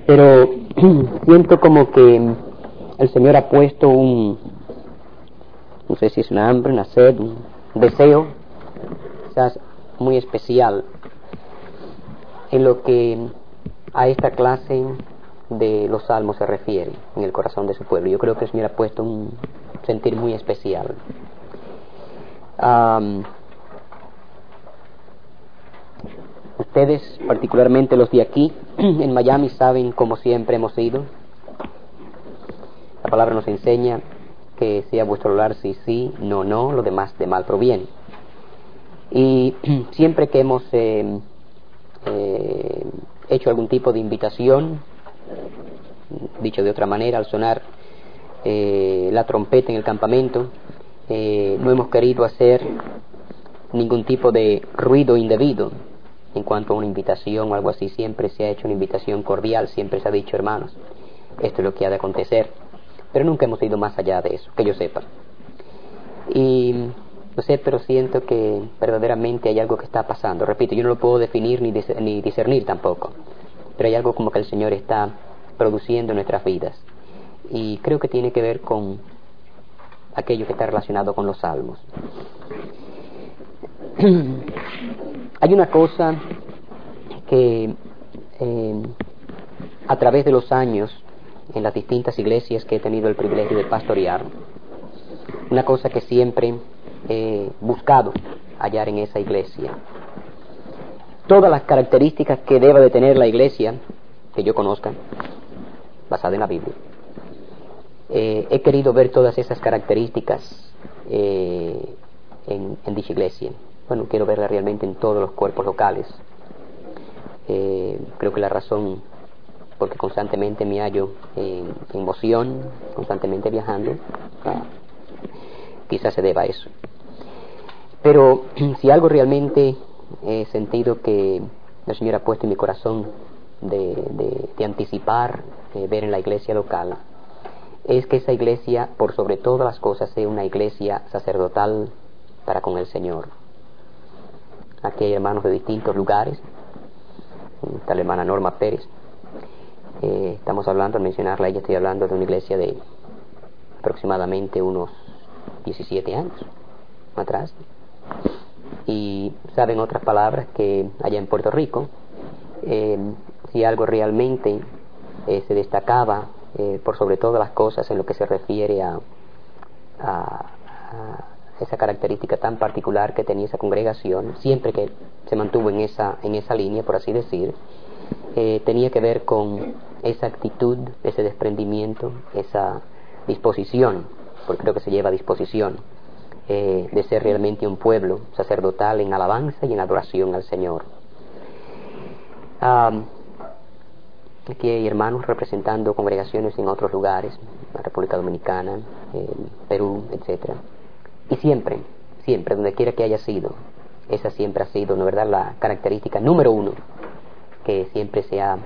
Pero siento como que el Señor ha puesto no sé si es una hambre, una sed, un deseo, quizás muy especial, en lo que a esta clase de los salmos se refiere en el corazón de su pueblo. Yo creo que el Señor ha puesto un sentir muy especial. Ustedes, particularmente los de aquí en Miami, saben como siempre hemos ido. La palabra nos enseña que sea vuestro hablar sí, sí, no, no, lo demás de mal proviene. Y siempre que hemos hecho algún tipo de invitación, dicho de otra manera, al sonar la trompeta en el campamento, no hemos querido hacer ningún tipo de ruido indebido en cuanto a una invitación o algo así. Siempre se ha hecho una invitación cordial, siempre se ha dicho, hermanos, esto es lo que ha de acontecer, pero nunca hemos ido más allá de eso, que yo sepa. Y no sé, pero siento que verdaderamente hay algo que está pasando. Repito, yo no lo puedo definir ni discernir tampoco, pero hay algo como que el Señor está produciendo en nuestras vidas, y creo que tiene que ver con aquello que está relacionado con los salmos. Hay una cosa que a través de los años, en las distintas iglesias que he tenido el privilegio de pastorear, una cosa que siempre he buscado hallar en esa iglesia, todas las características que deba de tener la iglesia que yo conozca, basada en la Biblia. He querido ver todas esas características en dicha iglesia. Bueno, quiero verla realmente en todos los cuerpos locales. Creo que la razón, porque constantemente me hallo en moción, constantemente viajando, quizás se deba a eso. Pero si algo realmente he sentido que el Señor ha puesto en mi corazón de anticipar, ver en la iglesia local, es que esa iglesia, por sobre todas las cosas, sea una iglesia sacerdotal para con el Señor. Aquí hay hermanos de distintos lugares. Está la hermana Norma Pérez. Estamos hablando, al mencionarla ella, estoy hablando de una iglesia de aproximadamente unos 17 años atrás. Y saben otras palabras que allá en Puerto Rico, si algo realmente se destacaba por sobre todas las cosas en lo que se refiere a esa característica tan particular que tenía esa congregación, siempre que se mantuvo en esa línea, por así decir, tenía que ver con esa actitud, ese desprendimiento, esa disposición, porque creo que se lleva disposición, de ser realmente un pueblo sacerdotal en alabanza y en adoración al Señor. Aquí hay hermanos representando congregaciones en otros lugares, la República Dominicana, Perú, etcétera. Y siempre, donde quiera que haya sido, esa siempre ha sido, ¿no verdad?, la característica número uno que siempre se ha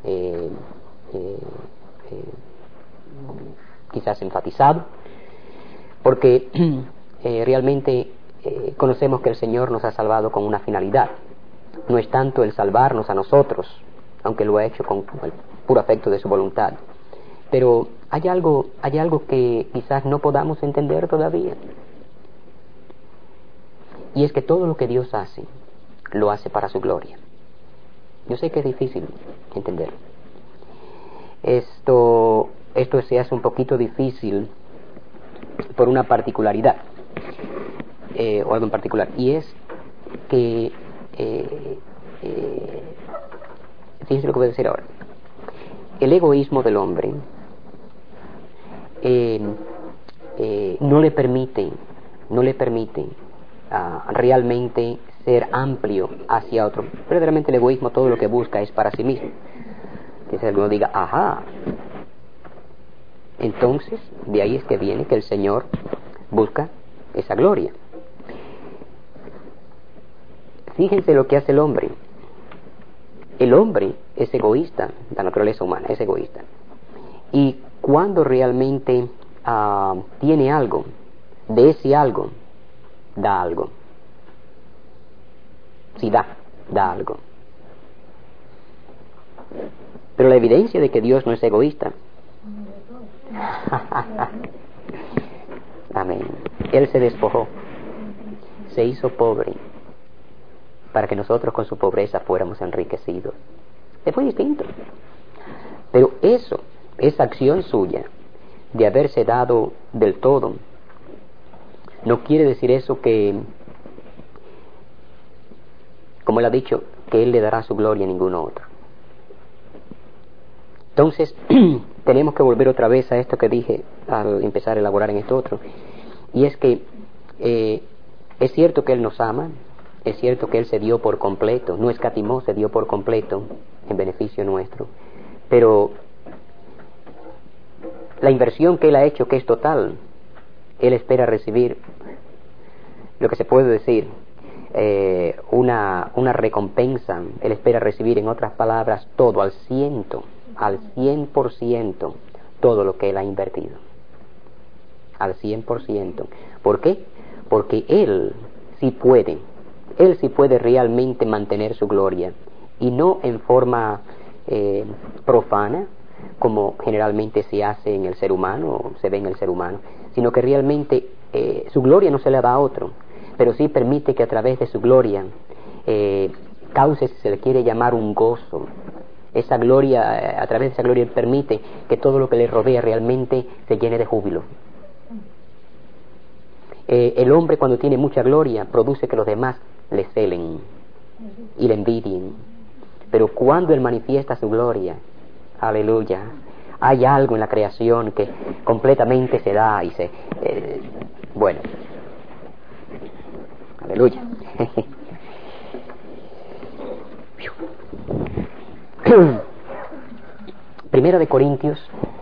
quizás enfatizado, porque realmente conocemos que el Señor nos ha salvado con una finalidad. No es tanto el salvarnos a nosotros, aunque lo ha hecho con el puro afecto de su voluntad, pero hay algo que quizás no podamos entender todavía, y es que todo lo que Dios hace, lo hace para su gloria. Yo sé que es difícil entender. Esto se hace un poquito difícil por una particularidad, o algo en particular, y es que fíjense lo que voy a decir ahora. El egoísmo del hombre no le permite realmente ser amplio hacia otro. Verdaderamente el egoísmo todo lo que busca es para sí mismo. Que alguno diga, ajá, entonces de ahí es que viene que el Señor busca esa gloria. Fíjense lo que hace el hombre. El hombre es egoísta, la naturaleza humana es egoísta. Y cuando realmente tiene algo, de ese algo, da algo. Si da algo. pero la evidencia de que Dios no es egoísta. Amén. Él se despojó, se hizo pobre, para que nosotros con su pobreza fuéramos enriquecidos. Es muy distinto. Pero esa acción suya, de haberse dado del todo, no quiere decir eso que, como él ha dicho, que él le dará su gloria a ningún otro. Entonces, tenemos que volver otra vez a esto que dije al empezar a elaborar en esto otro, y es que es cierto que Él nos ama, es cierto que Él se dio por completo, no escatimó, se dio por completo en beneficio nuestro, pero la inversión que Él ha hecho, que es total, Él espera recibir lo que se puede decir, una recompensa. Él espera recibir, en otras palabras, todo, al 100%, todo lo que Él ha invertido. Al 100%. ¿Por qué? Porque Él sí puede realmente mantener su gloria, y no en forma profana, como generalmente se hace en el ser humano, o se ve en el ser humano, sino que realmente su gloria no se le da a otro, pero sí permite que a través de su gloria cause, si se le quiere llamar, un gozo. Esa gloria, a través de esa gloria, permite que todo lo que le rodea realmente se llene de júbilo. El hombre, cuando tiene mucha gloria, produce que los demás le celen y le envidien. Pero cuando Él manifiesta su gloria, aleluya, hay algo en la creación que completamente se da y se... bueno, aleluya. Primera de Corintios,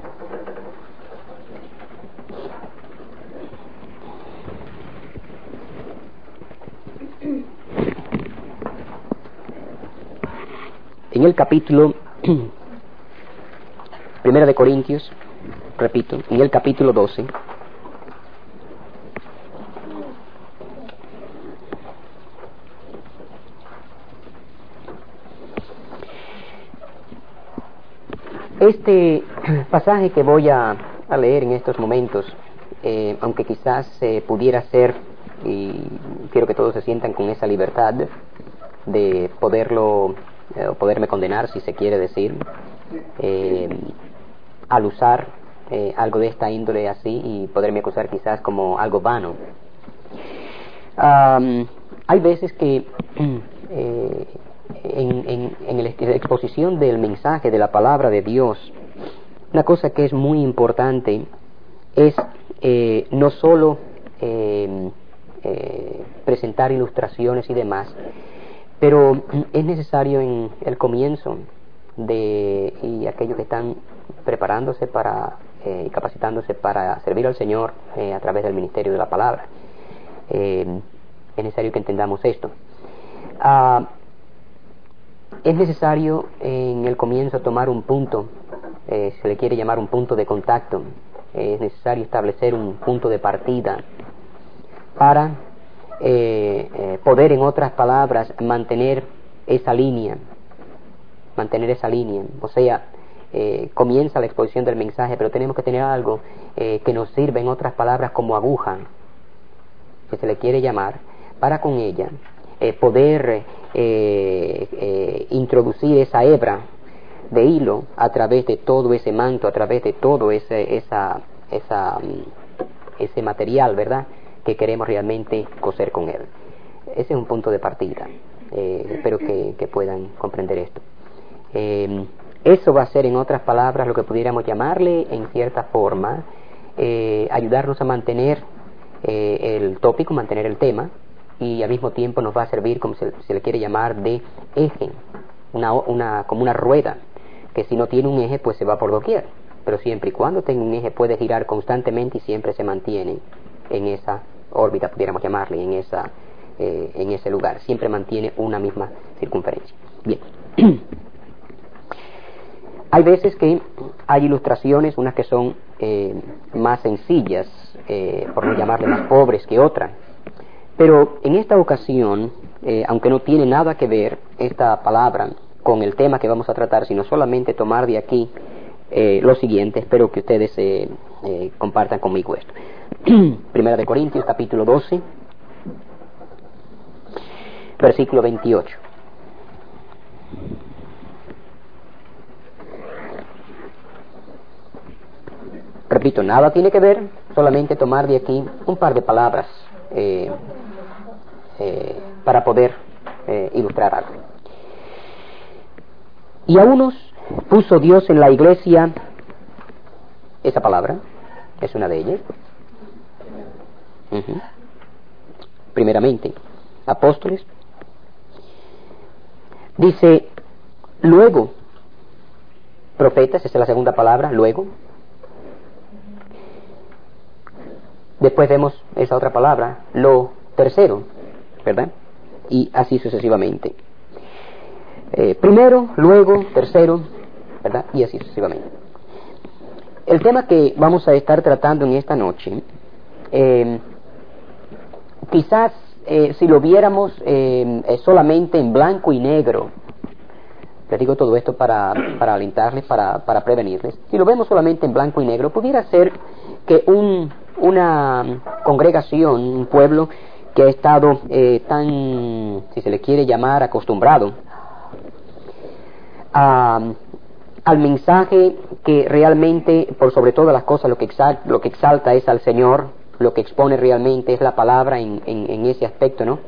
en el capítulo, Primera de Corintios, repito, en el capítulo 12, este pasaje que voy a leer en estos momentos, aunque quizás pudiera ser, y quiero que todos se sientan con esa libertad de poderme condenar, si se quiere decir, al usar algo de esta índole así, y poderme acusar quizás como algo vano. Hay veces que en la exposición del mensaje de la palabra de Dios, una cosa que es muy importante es no solo presentar ilustraciones y demás, pero es necesario en el comienzo y aquellos que están preparándose y capacitándose para servir al Señor a través del ministerio de la palabra, es necesario que entendamos esto. Es necesario en el comienzo tomar un punto, se le quiere llamar un punto de contacto. Es necesario establecer un punto de partida para poder, en otras palabras, mantener esa línea. O sea, comienza la exposición del mensaje, pero tenemos que tener algo que nos sirva, en otras palabras, como aguja, que se le quiere llamar, para con ella poder introducir esa hebra de hilo a través de todo ese manto, a través de todo ese material, ¿verdad?, que queremos realmente coser con él. Ese es un punto de partida. Espero que puedan comprender esto. Eso va a ser, en otras palabras, lo que pudiéramos llamarle, en cierta forma, ayudarnos a mantener el tópico, mantener el tema, y al mismo tiempo nos va a servir, como se le quiere llamar, de eje, como una rueda, que si no tiene un eje, pues se va por doquier, pero siempre y cuando tenga un eje puede girar constantemente y siempre se mantiene en esa órbita, pudiéramos llamarle, en ese lugar, siempre mantiene una misma circunferencia. Bien. Hay veces que hay ilustraciones, unas que son más sencillas, por no llamarle más pobres que otras, pero en esta ocasión, aunque no tiene nada que ver esta palabra con el tema que vamos a tratar, sino solamente tomar de aquí lo siguiente. Espero que ustedes compartan conmigo esto. Primera de Corintios, capítulo 12, versículo 28. Repito, nada tiene que ver, solamente tomar de aquí un par de palabras para poder ilustrar algo. Y a unos puso Dios en la iglesia, esa palabra es una de ellas. Primeramente, apóstoles. Dice, luego, profetas, esa es la segunda palabra, luego. Después vemos esa otra palabra, lo tercero, ¿verdad? Y así sucesivamente. Primero, luego, tercero, ¿verdad? Y así sucesivamente. El tema que vamos a estar tratando en esta noche, quizás si lo viéramos solamente en blanco y negro, les digo todo esto para alentarles, para prevenirles, si lo vemos solamente en blanco y negro, pudiera ser que una congregación, un pueblo que ha estado tan, si se le quiere llamar, acostumbrado al mensaje que realmente, por sobre todas las cosas, lo que exalta es al Señor, lo que expone realmente es la palabra en ese aspecto, ¿no?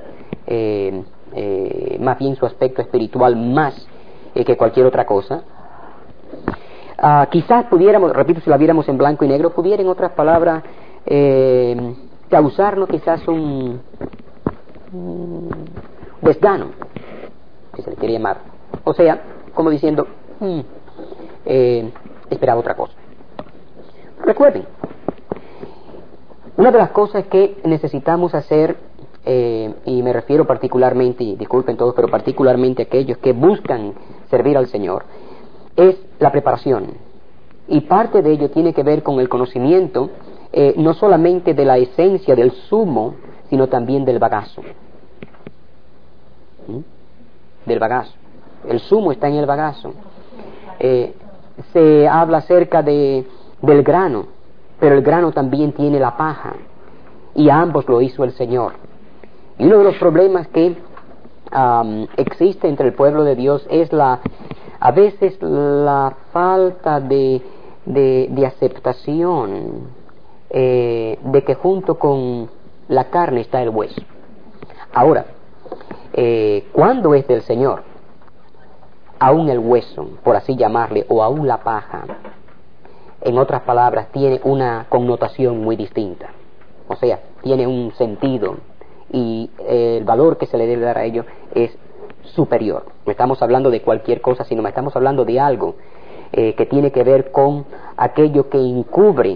Más bien su aspecto espiritual más que cualquier otra cosa. Quizás pudiéramos, repito, si la viéramos en blanco y negro, pudiera en otras palabras causarnos quizás un desgano, si se le quiere llamar. O sea, como diciendo, esperaba otra cosa. Recuerden, una de las cosas que necesitamos hacer, y me refiero particularmente, y disculpen todos, pero particularmente a aquellos que buscan servir al Señor, es la preparación. Y parte de ello tiene que ver con el conocimiento, no solamente de la esencia del sumo, sino también del bagazo. Del bagazo. El sumo está en el bagazo. Se habla acerca del grano, pero el grano también tiene la paja, y a ambos lo hizo el Señor. Y uno de los problemas que existe entre el pueblo de Dios es a veces la falta de aceptación de que junto con la carne está el hueso. Ahora, ¿cuándo es del Señor? Aún el hueso, por así llamarle, o aún la paja, en otras palabras, tiene una connotación muy distinta. O sea, tiene un sentido, y el valor que se le debe dar a ello es superior. No estamos hablando de cualquier cosa, sino estamos hablando de algo que tiene que ver con aquello que encubre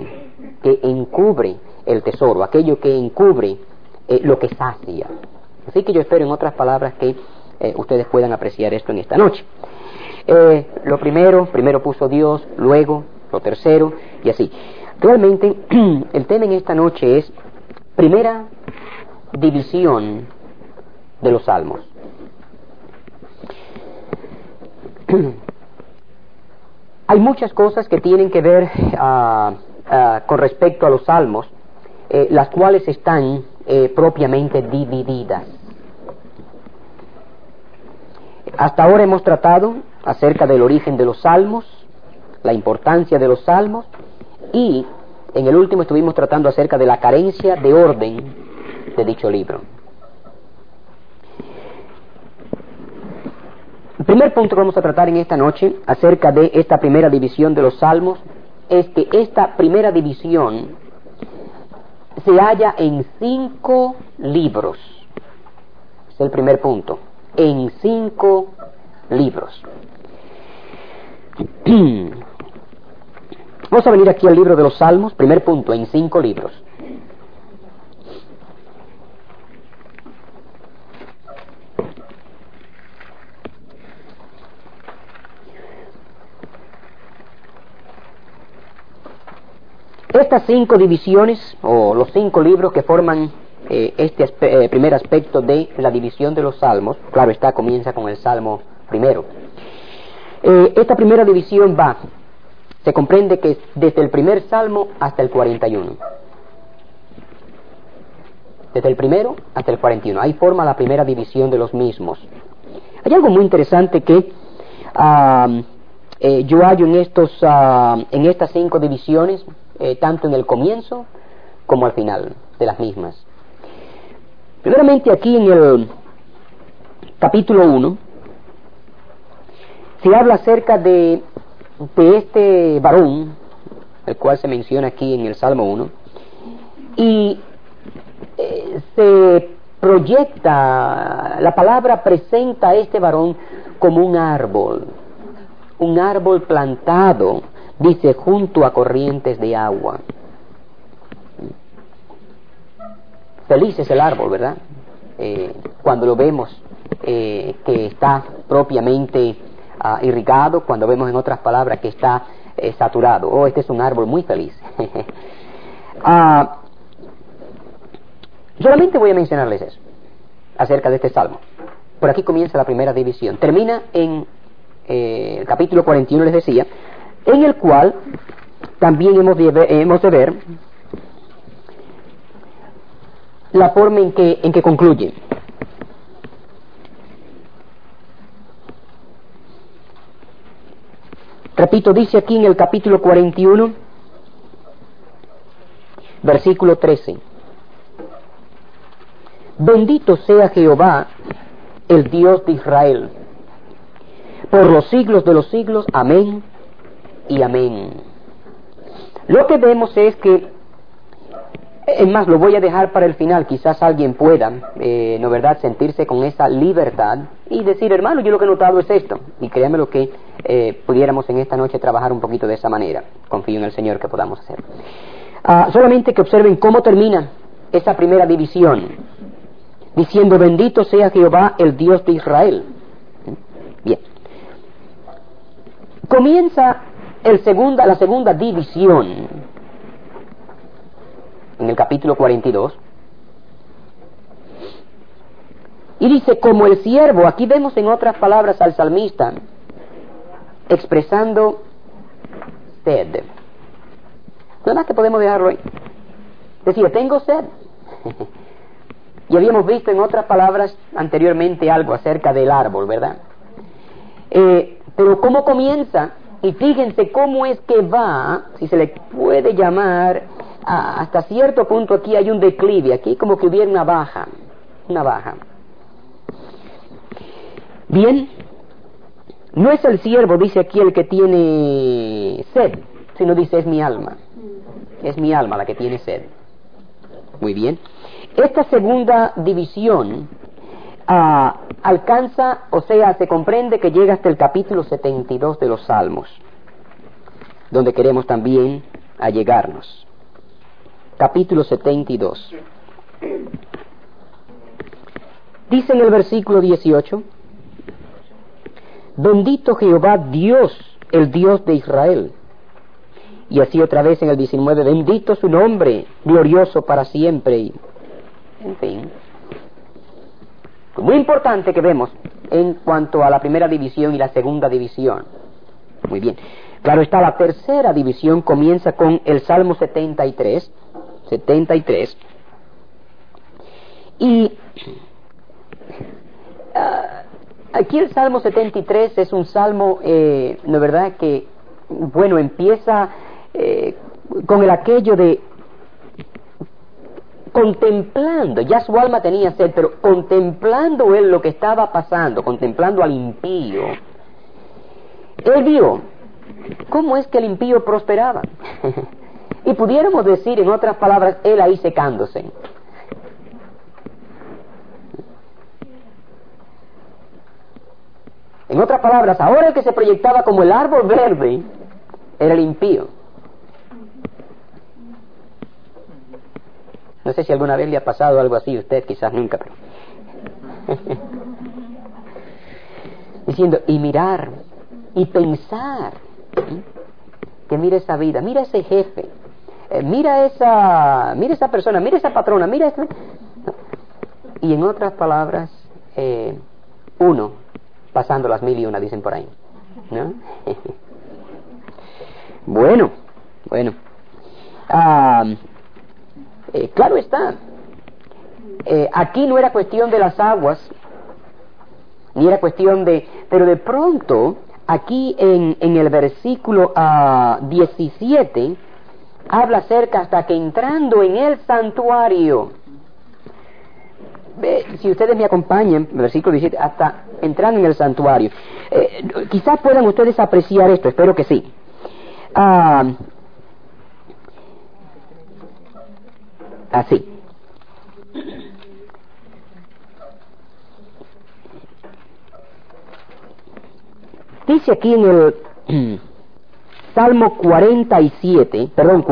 el tesoro, aquello que encubre lo que sacia. Así que yo espero, en otras palabras, que ustedes puedan apreciar esto en esta noche. Lo primero puso Dios, luego lo tercero, y así. Realmente, el tema en esta noche es primera división de los salmos. Hay muchas cosas que tienen que ver con respecto a los salmos, las cuales están propiamente divididas. Hasta ahora hemos tratado acerca del origen de los salmos, la importancia de los salmos, y en el último estuvimos tratando acerca de la carencia de orden de dicho libro. El primer punto que vamos a tratar en esta noche acerca de esta primera división de los salmos es que esta primera división se halla en 5 libros. Es el primer punto. En 5 libros. Vamos a venir aquí al libro de los Salmos, primer punto, en 5 libros. Estas 5 divisiones, o los 5 libros que forman este primer aspecto de la división de los salmos, claro está, comienza con el Salmo primero. Esta primera división se comprende que es desde el primer salmo hasta el 41. Desde el primero hasta el 41. Ahí forma la primera división de los mismos. Hay algo muy interesante que yo hallo en estas 5 divisiones, tanto en el comienzo como al final de las mismas. Primeramente aquí en el capítulo 1 se habla acerca de este varón, el cual se menciona aquí en el Salmo 1, y se proyecta, la palabra presenta a este varón como un árbol plantado, dice, junto a corrientes de agua. Feliz es el árbol, ¿verdad? Cuando lo vemos que está propiamente irrigado, cuando vemos en otras palabras que está saturado. Este es un árbol muy feliz. Solamente voy a mencionarles eso acerca de este salmo. Por aquí comienza la primera división. Termina en el capítulo 41, les decía, en el cual también hemos de ver la forma en que concluye. Repito, dice aquí en el capítulo 41, versículo 13: Bendito sea Jehová, el Dios de Israel, por los siglos de los siglos. Amén y amén. Lo que vemos es que, es más, lo voy a dejar para el final, quizás alguien pueda, ¿no verdad?, sentirse con esa libertad y decir, hermano, yo lo que he notado es esto, y créanme lo que pudiéramos en esta noche trabajar un poquito de esa manera. Confío en el Señor que podamos hacer. Solamente que observen cómo termina esa primera división, diciendo, bendito sea Jehová, el Dios de Israel. Bien. Comienza la segunda división en el capítulo 42, y dice, como el siervo. Aquí vemos en otras palabras al salmista expresando sed. Nada más que podemos dejarlo ahí. Decía, tengo sed. Y habíamos visto en otras palabras anteriormente algo acerca del árbol, ¿verdad? Pero ¿cómo comienza? Y fíjense cómo es que va, si se le puede llamar, hasta cierto punto aquí hay un declive, aquí como que hubiera una baja. Bien, no es el siervo, dice aquí, el que tiene sed, sino dice, es mi alma la que tiene sed. Muy bien. Esta segunda división alcanza, o sea, se comprende que llega hasta el capítulo 72 de los Salmos, donde queremos también allegarnos. Capítulo 72. Dice en el versículo 18, bendito Jehová Dios, el Dios de Israel. Y así otra vez en el 19, bendito su nombre, glorioso para siempre. Y, en fin, muy importante que vemos en cuanto a la primera división y la segunda división. Muy bien. Claro está, la tercera división comienza con el Salmo 73. Y aquí el Salmo 73 es un salmo, ¿no es verdad?, que, bueno, empieza con el aquello de contemplando, ya su alma tenía sed, pero contemplando él lo que estaba pasando, contemplando al impío, él vio cómo es que el impío prosperaba. Y pudiéramos decir, en otras palabras, él ahí secándose. En otras palabras, ahora el que se proyectaba como el árbol verde era el impío. No sé si alguna vez le ha pasado algo así a usted, quizás nunca, pero diciendo, y mirar, y pensar, que mira esa vida, mira ese jefe, mira esa persona, mira esa patrona, mira esa... Y en otras palabras, uno pasando las 1001, dicen por ahí. ¿no? Bueno. Claro está. Aquí no era cuestión de las aguas, ni era cuestión de... Pero de pronto, aquí en el versículo 17, habla acerca hasta que entrando en el santuario. Si ustedes me acompañan, el versículo 17, hasta entrando en el santuario. Quizás puedan ustedes apreciar esto, espero que sí. Así. Dice aquí en el Salmo 46,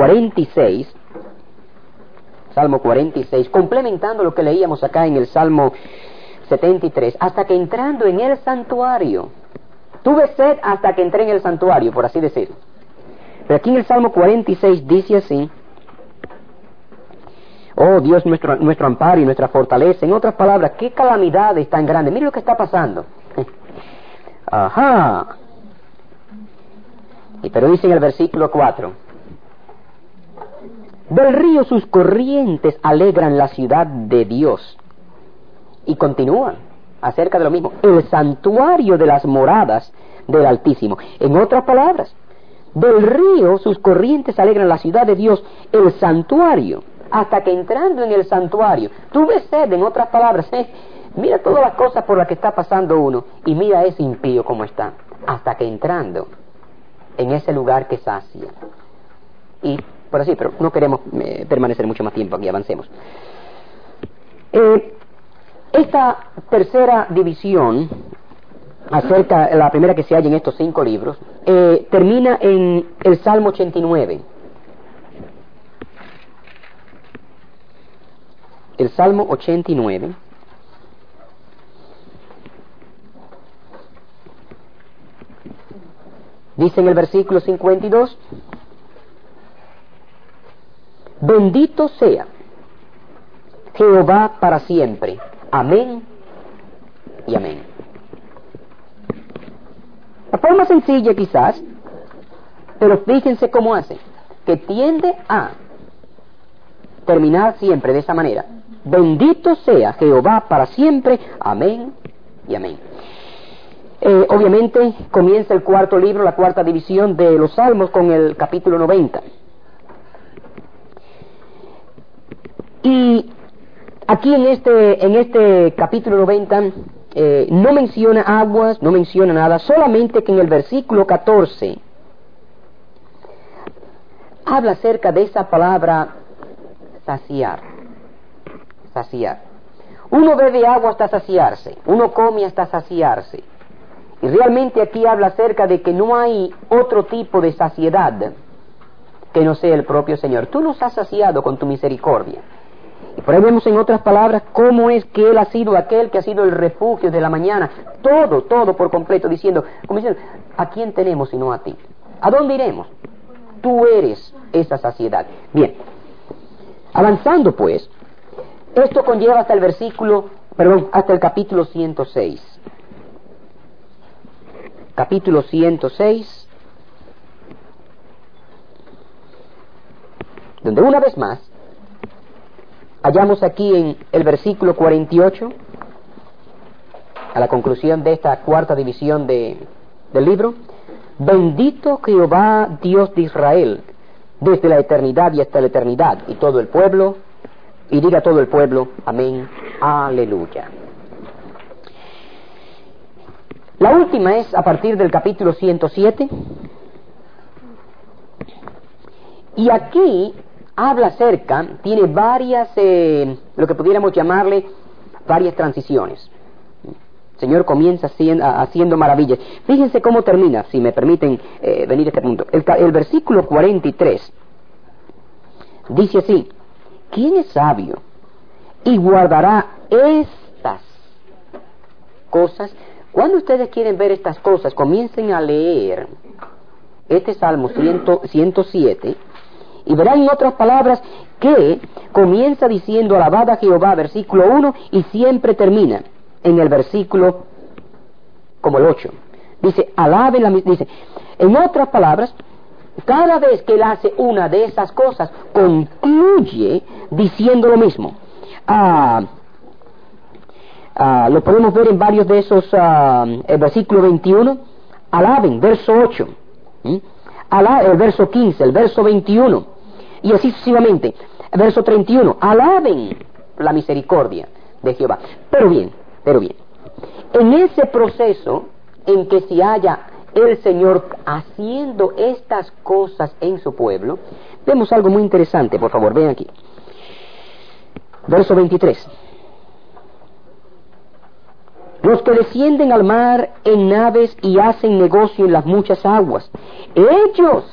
Salmo 46, complementando lo que leíamos acá en el Salmo 73, hasta que entrando en el santuario, tuve sed hasta que entré en el santuario, por así decirlo. Pero aquí en el Salmo 46 dice así: oh Dios, nuestro amparo y nuestra fortaleza. En otras palabras, qué calamidades tan grandes. Mire lo que está pasando. Ajá. Pero dice en el versículo 4: del río sus corrientes alegran la ciudad de Dios. Y continúan acerca de lo mismo: el santuario de las moradas del Altísimo. En otras palabras, del río sus corrientes alegran la ciudad de Dios, el santuario. Hasta que entrando en el santuario, tuve sed, en otras palabras, mira todas las cosas por las que está pasando uno, y mira ese impío como está, hasta que entrando en ese lugar que sacia. Y por así, pero no queremos permanecer mucho más tiempo aquí, avancemos. Esta tercera división, acerca la primera que se halla en estos 5 libros, termina en el Salmo 89. El Salmo 89. Dice en el versículo 52: bendito sea Jehová para siempre. Amén y amén. La forma sencilla quizás, pero fíjense cómo hace, que tiende a terminar siempre de esa manera: bendito sea Jehová para siempre. Amén y amén. Obviamente comienza el cuarto libro, la cuarta división de los Salmos, con el capítulo 90. Y aquí en este capítulo 90 no menciona aguas, no menciona nada, solamente que en el versículo 14 habla acerca de esa palabra saciar. Saciar. Uno bebe agua hasta saciarse, uno come hasta saciarse. Y realmente aquí habla acerca de que no hay otro tipo de saciedad que no sea el propio Señor. Tú nos has saciado con tu misericordia. Y por ahí vemos en otras palabras cómo es que Él ha sido aquel que ha sido el refugio de la mañana. Todo por completo, diciendo, ¿a quién tenemos sino a ti? ¿A dónde iremos? Tú eres esa saciedad. Bien, avanzando pues, esto conlleva hasta el capítulo 106. Capítulo 106, donde una vez más hallamos aquí en el versículo 48, a la conclusión de esta cuarta división del libro: bendito Jehová Dios de Israel, desde la eternidad y hasta la eternidad. Y todo el pueblo, y diga todo el pueblo, amén, aleluya. La última es a partir del capítulo 107. Y aquí habla acerca, tiene varias, lo que pudiéramos llamarle, varias transiciones. El Señor comienza haciendo maravillas. Fíjense cómo termina, si me permiten venir a este punto. El versículo 43 dice así: ¿quién es sabio y guardará estas cosas? Cuando ustedes quieren ver estas cosas, comiencen a leer este Salmo 107 y verán en otras palabras que comienza diciendo alabad a Jehová, versículo 1, y siempre termina en el versículo como el 8. Dice, alaben la misericordia. Dice, en otras palabras, cada vez que él hace una de esas cosas, concluye diciendo lo mismo. Lo podemos ver en varios de esos, el versículo 21, alaben, verso 8, el verso 15, el verso 21, y así sucesivamente. El verso 31, alaben la misericordia de Jehová. Pero bien, en ese proceso en que se halla el Señor haciendo estas cosas en su pueblo, vemos algo muy interesante. Por favor, ven aquí. Verso 23. Los que descienden al mar en naves y hacen negocio en las muchas aguas, ellos.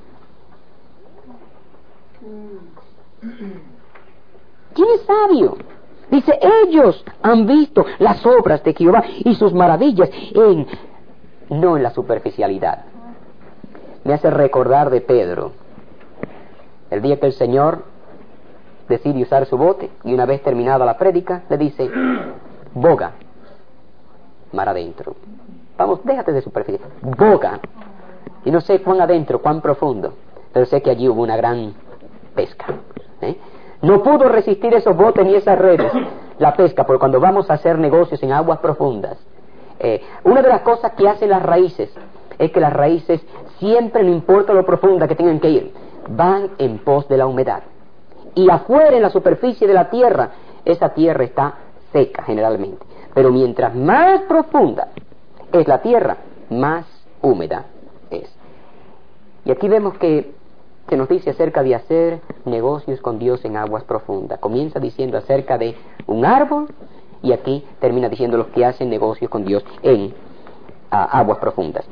¿Quién es sabio? Dice, ellos han visto las obras de Jehová y sus maravillas no en la superficialidad. Me hace recordar de Pedro, el día que el Señor decide usar su bote y una vez terminada la prédica le dice, boga mar adentro. Vamos, déjate de superficie, boga. Y no sé cuán adentro, cuán profundo, pero sé que allí hubo una gran pesca. No pudo resistir esos botes ni esas redes, la pesca, porque cuando vamos a hacer negocios en aguas profundas, una de las cosas que hacen las raíces es que las raíces siempre, no importa lo profunda que tengan que ir, van en pos de la humedad. Y afuera, en la superficie de la tierra, esa tierra está seca generalmente. Pero mientras más profunda es la tierra, más húmeda es. Y aquí vemos que se nos dice acerca de hacer negocios con Dios en aguas profundas. Comienza diciendo acerca de un árbol y aquí termina diciendo los que hacen negocios con Dios en aguas profundas.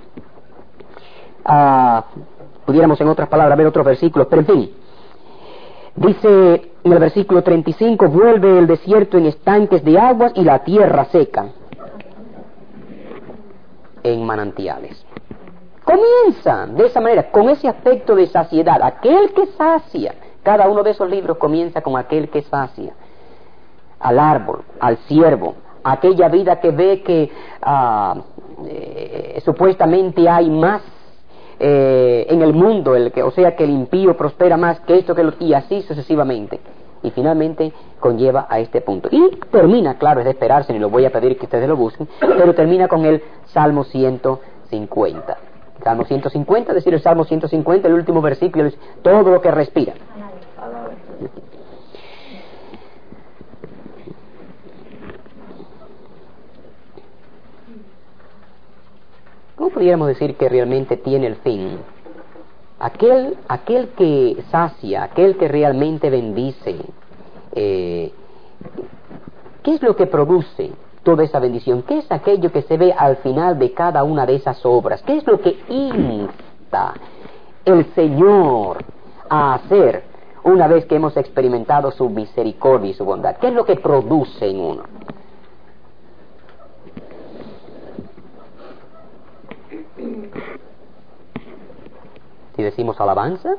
Pudiéramos en otras palabras ver otros versículos, pero en fin. Dice en el versículo 35, vuelve el desierto en estanques de aguas y la tierra seca en manantiales. Comienza de esa manera, con ese aspecto de saciedad. Aquel que sacia, cada uno de esos libros comienza con aquel que sacia. Al árbol, al ciervo, aquella vida que ve que supuestamente hay más en el mundo, o sea que el impío prospera más que esto, y así sucesivamente. Y finalmente conlleva a este punto. Y termina, claro, es de esperarse, ni lo voy a pedir que ustedes lo busquen, pero termina con el Salmo 150. Salmo 150, es decir, el Salmo 150, el último versículo, es todo lo que respira. ¿Cómo pudiéramos decir que realmente tiene el fin? Aquel que sacia, aquel que realmente bendice, ¿qué es lo que produce toda esa bendición? ¿Qué es aquello que se ve al final de cada una de esas obras? ¿Qué es lo que insta el Señor a hacer una vez que hemos experimentado su misericordia y su bondad? ¿Qué es lo que produce en uno? Si decimos alabanza,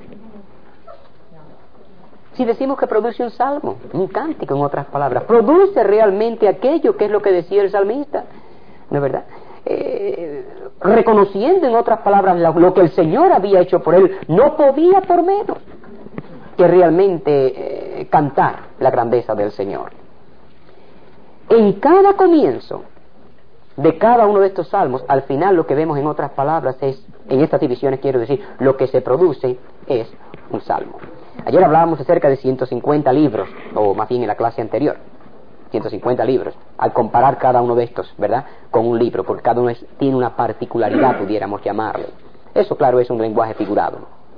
si decimos que produce un salmo, un cántico, en otras palabras, produce realmente aquello que es lo que decía el salmista, ¿no es verdad? Reconociendo, en otras palabras, lo que el Señor había hecho por él, no podía por menos que realmente cantar la grandeza del Señor. En cada comienzo de cada uno de estos salmos, al final lo que vemos, en otras palabras, es, en estas divisiones quiero decir, lo que se produce es un salmo. Ayer hablábamos acerca de 150 libros, o más bien en la clase anterior, 150 libros, al comparar cada uno de estos, ¿verdad?, con un libro, porque cada uno tiene una particularidad, pudiéramos llamarle. Eso, claro, es un lenguaje figurado.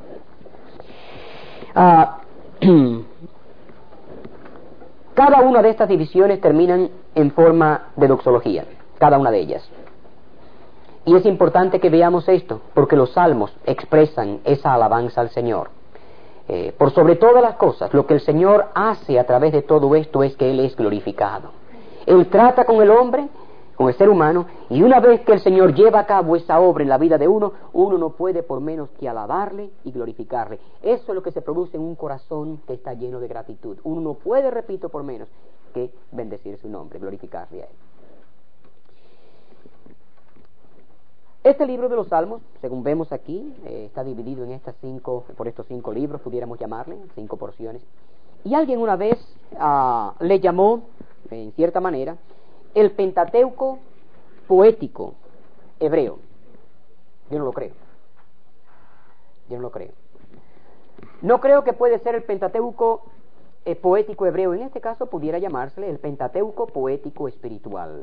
Cada una de estas divisiones terminan en forma de doxología, cada una de ellas. Y es importante que veamos esto, porque los salmos expresan esa alabanza al Señor. Por sobre todas las cosas, lo que el Señor hace a través de todo esto es que Él es glorificado. Él trata con el hombre, con el ser humano, y una vez que el Señor lleva a cabo esa obra en la vida de uno no puede por menos que alabarle y glorificarle. Eso es lo que se produce en un corazón que está lleno de gratitud. Uno no puede, repito, por menos que bendecir su nombre, glorificarle a Él. Este libro de los Salmos, según vemos aquí, está dividido en por estos 5 libros, pudiéramos llamarle, 5 porciones. Y alguien una vez le llamó, en cierta manera, el Pentateuco poético hebreo. Yo no lo creo. Yo no lo creo. No creo que puede ser el Pentateuco poético hebreo. En este caso pudiera llamársele el Pentateuco poético espiritual.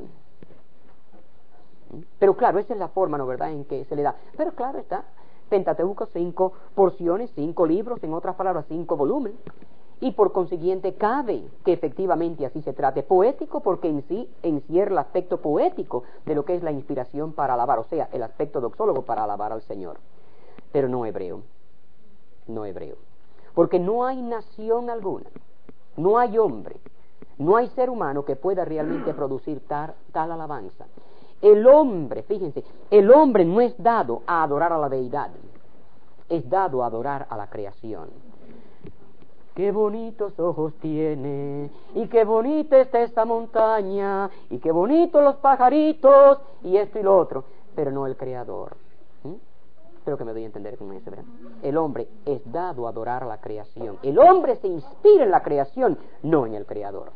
Pero claro, esa es la forma, ¿no verdad?, en que se le da. Pero claro está, Pentateuco, 5 porciones, 5 libros, en otras palabras, 5 volúmenes. Y por consiguiente cabe que efectivamente así se trate. Poético porque en sí encierra el aspecto poético de lo que es la inspiración para alabar, o sea, el aspecto doxólogo para alabar al Señor. Pero no hebreo. No hebreo. Porque no hay nación alguna, no hay hombre, no hay ser humano que pueda realmente producir tal alabanza. El hombre, fíjense, el hombre no es dado a adorar a la deidad, es dado a adorar a la creación. Qué bonitos ojos tiene, y qué bonita está esta montaña, y qué bonitos los pajaritos, y esto y lo otro, pero no el Creador. Espero que me doy a entender con eso, ¿verdad? El hombre es dado a adorar a la creación. El hombre se inspira en la creación, no en el Creador.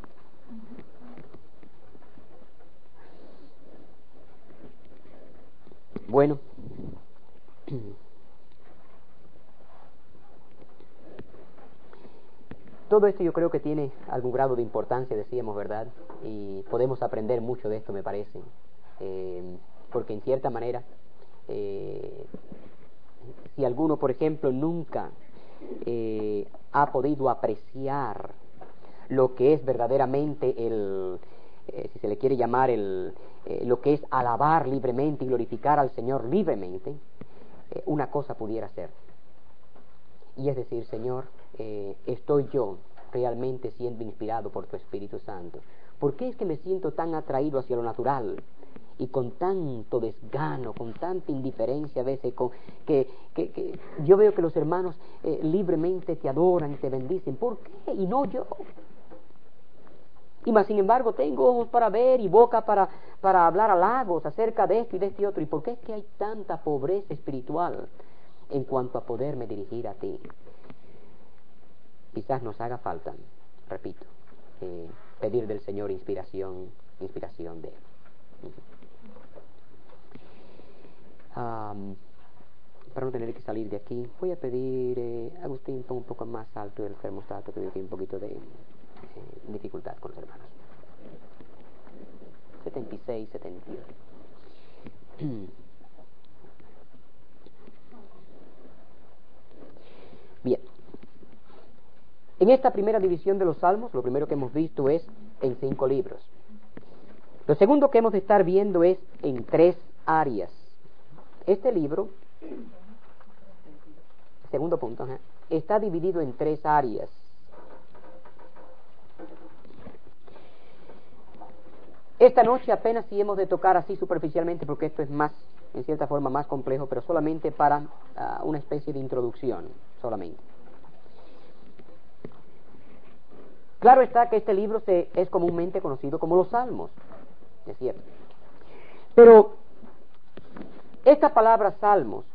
Bueno, todo esto yo creo que tiene algún grado de importancia, decíamos, ¿verdad? Y podemos aprender mucho de esto, me parece, porque en cierta manera, si alguno, por ejemplo, nunca ha podido apreciar lo que es verdaderamente si se le quiere llamar lo que es alabar libremente y glorificar al Señor libremente, una cosa pudiera ser, y es decir, Señor, estoy yo realmente siendo inspirado por tu Espíritu Santo. ¿Por qué es que me siento tan atraído hacia lo natural y con tanto desgano, con tanta indiferencia a veces, que yo veo que los hermanos libremente te adoran y te bendicen? ¿Por qué? Y no yo. Y más sin embargo tengo ojos para ver y boca para hablar halagos acerca de esto y de este otro. ¿Y por qué es que hay tanta pobreza espiritual en cuanto a poderme dirigir a ti? Quizás nos haga falta, repito, pedir del Señor inspiración de Él. Para no tener que salir de aquí, voy a pedir, Agustín, pon un poco más alto el termostato, que hay un poquito de dificultad con los hermanos. 76, 78. Bien. En esta primera división de los Salmos, lo primero que hemos visto es en 5 libros. Lo segundo que hemos de estar viendo es en 3 áreas. Este libro, segundo punto, está dividido en 3 áreas. Esta noche apenas sí hemos de tocar así superficialmente, porque esto es más, en cierta forma, más complejo, pero solamente para una especie de introducción, solamente. Claro está que este libro es comúnmente conocido como los Salmos, es cierto. Pero esta palabra Salmos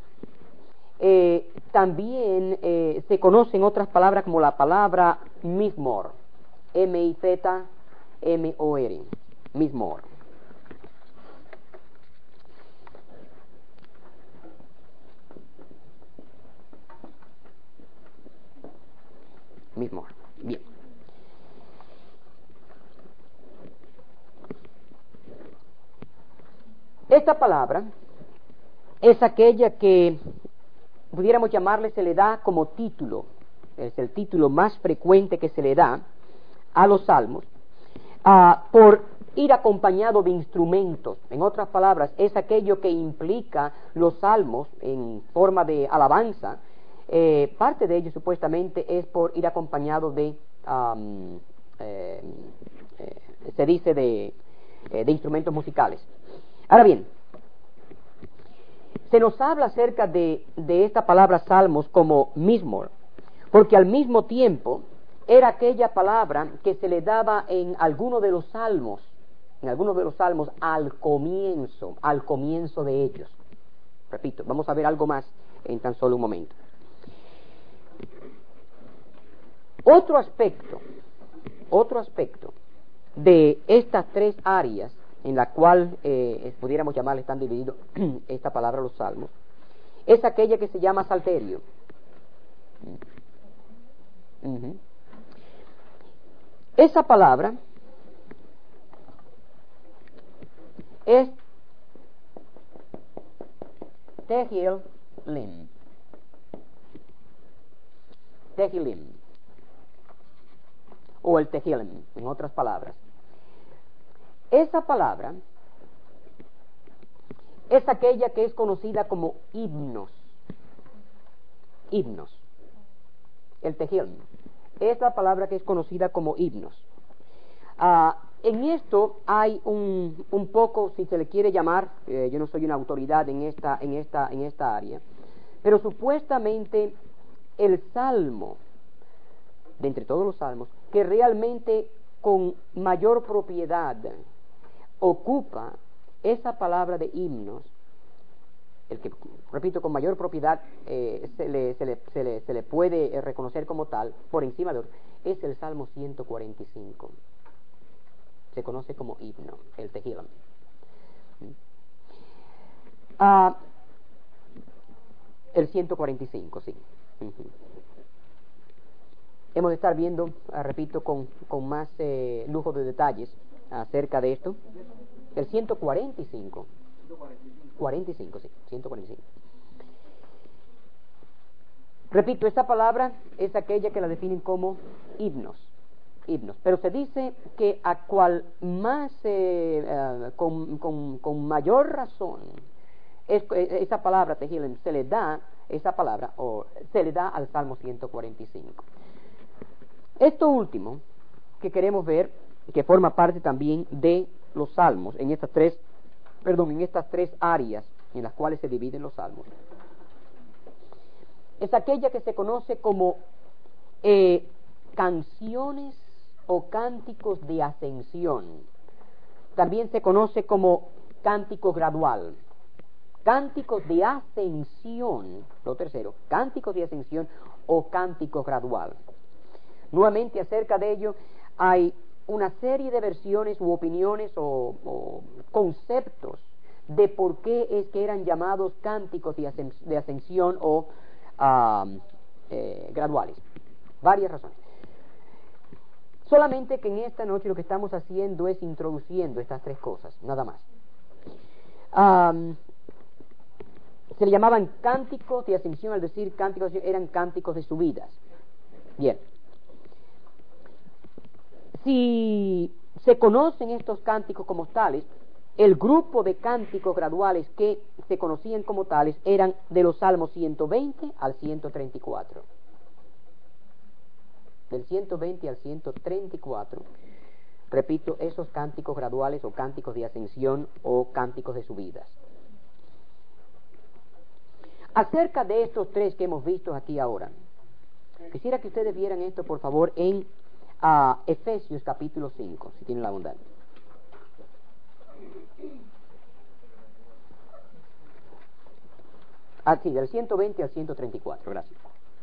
también se conoce en otras palabras como la palabra Mizmor, M-I-Z-M-O-R, Mizmor. Mizmor, bien. Esta palabra es aquella que pudiéramos llamarle, se le da como título, es el título más frecuente que se le da a los salmos, por ir acompañado de instrumentos. En otras palabras, es aquello que implica los salmos en forma de alabanza. Parte de ello supuestamente es por ir acompañado de, se dice de instrumentos musicales. Ahora bien, se nos habla acerca de esta palabra salmos como Mizmor, porque al mismo tiempo era aquella palabra que se le daba en alguno de los salmos al comienzo de ellos. Repito, vamos a ver algo más en tan solo un momento. Otro aspecto de estas tres áreas en la cual pudiéramos llamarle, están divididos esta palabra, los salmos, es aquella que se llama salterio. Esa palabra es Tehilim. O el Tehilim, en otras palabras. Esa palabra es aquella que es conocida como himnos. El Tehilim es la palabra que es conocida como himnos. En esto hay un poco, si se le quiere llamar, yo no soy una autoridad en esta área, pero supuestamente el salmo, de entre todos los salmos, que realmente con mayor propiedad ocupa esa palabra de himnos, el que, repito, con mayor propiedad se le puede reconocer como tal, por encima de otro, es el Salmo 145. Se conoce como himno, el Tehilim. El 145, sí. Hemos de estar viendo, repito, con más lujo de detalles acerca de esto. El 145. 45, sí, 145. Repito, esta palabra es aquella que la definen como himnos, pero se dice que a cual más, con mayor razón, esa palabra Tehilim se le da al Salmo 145. Esto último que queremos ver, que forma parte también de los salmos, en estas tres áreas en las cuales se dividen los salmos, es aquella que se conoce como canciones o cánticos de ascensión. También se conoce como cántico gradual. Cánticos de ascensión, lo tercero, cánticos de ascensión o cántico gradual. Nuevamente, acerca de ello hay una serie de versiones u opiniones o conceptos de por qué es que eran llamados cánticos de ascensión o graduales. Varias razones. Solamente que en esta noche lo que estamos haciendo es introduciendo estas tres cosas, nada más. Se le llamaban cánticos de ascensión, al decir cánticos eran cánticos de subidas. Bien. Si se conocen estos cánticos como tales, el grupo de cánticos graduales que se conocían como tales eran de los Salmos 120 al 134. Del 120 al 134, repito, esos cánticos graduales o cánticos de ascensión o cánticos de subidas. Acerca de estos tres que hemos visto aquí ahora, quisiera que ustedes vieran esto, por favor, en Efesios capítulo 5, si tienen la bondad. Sí, del 120 al 134, gracias.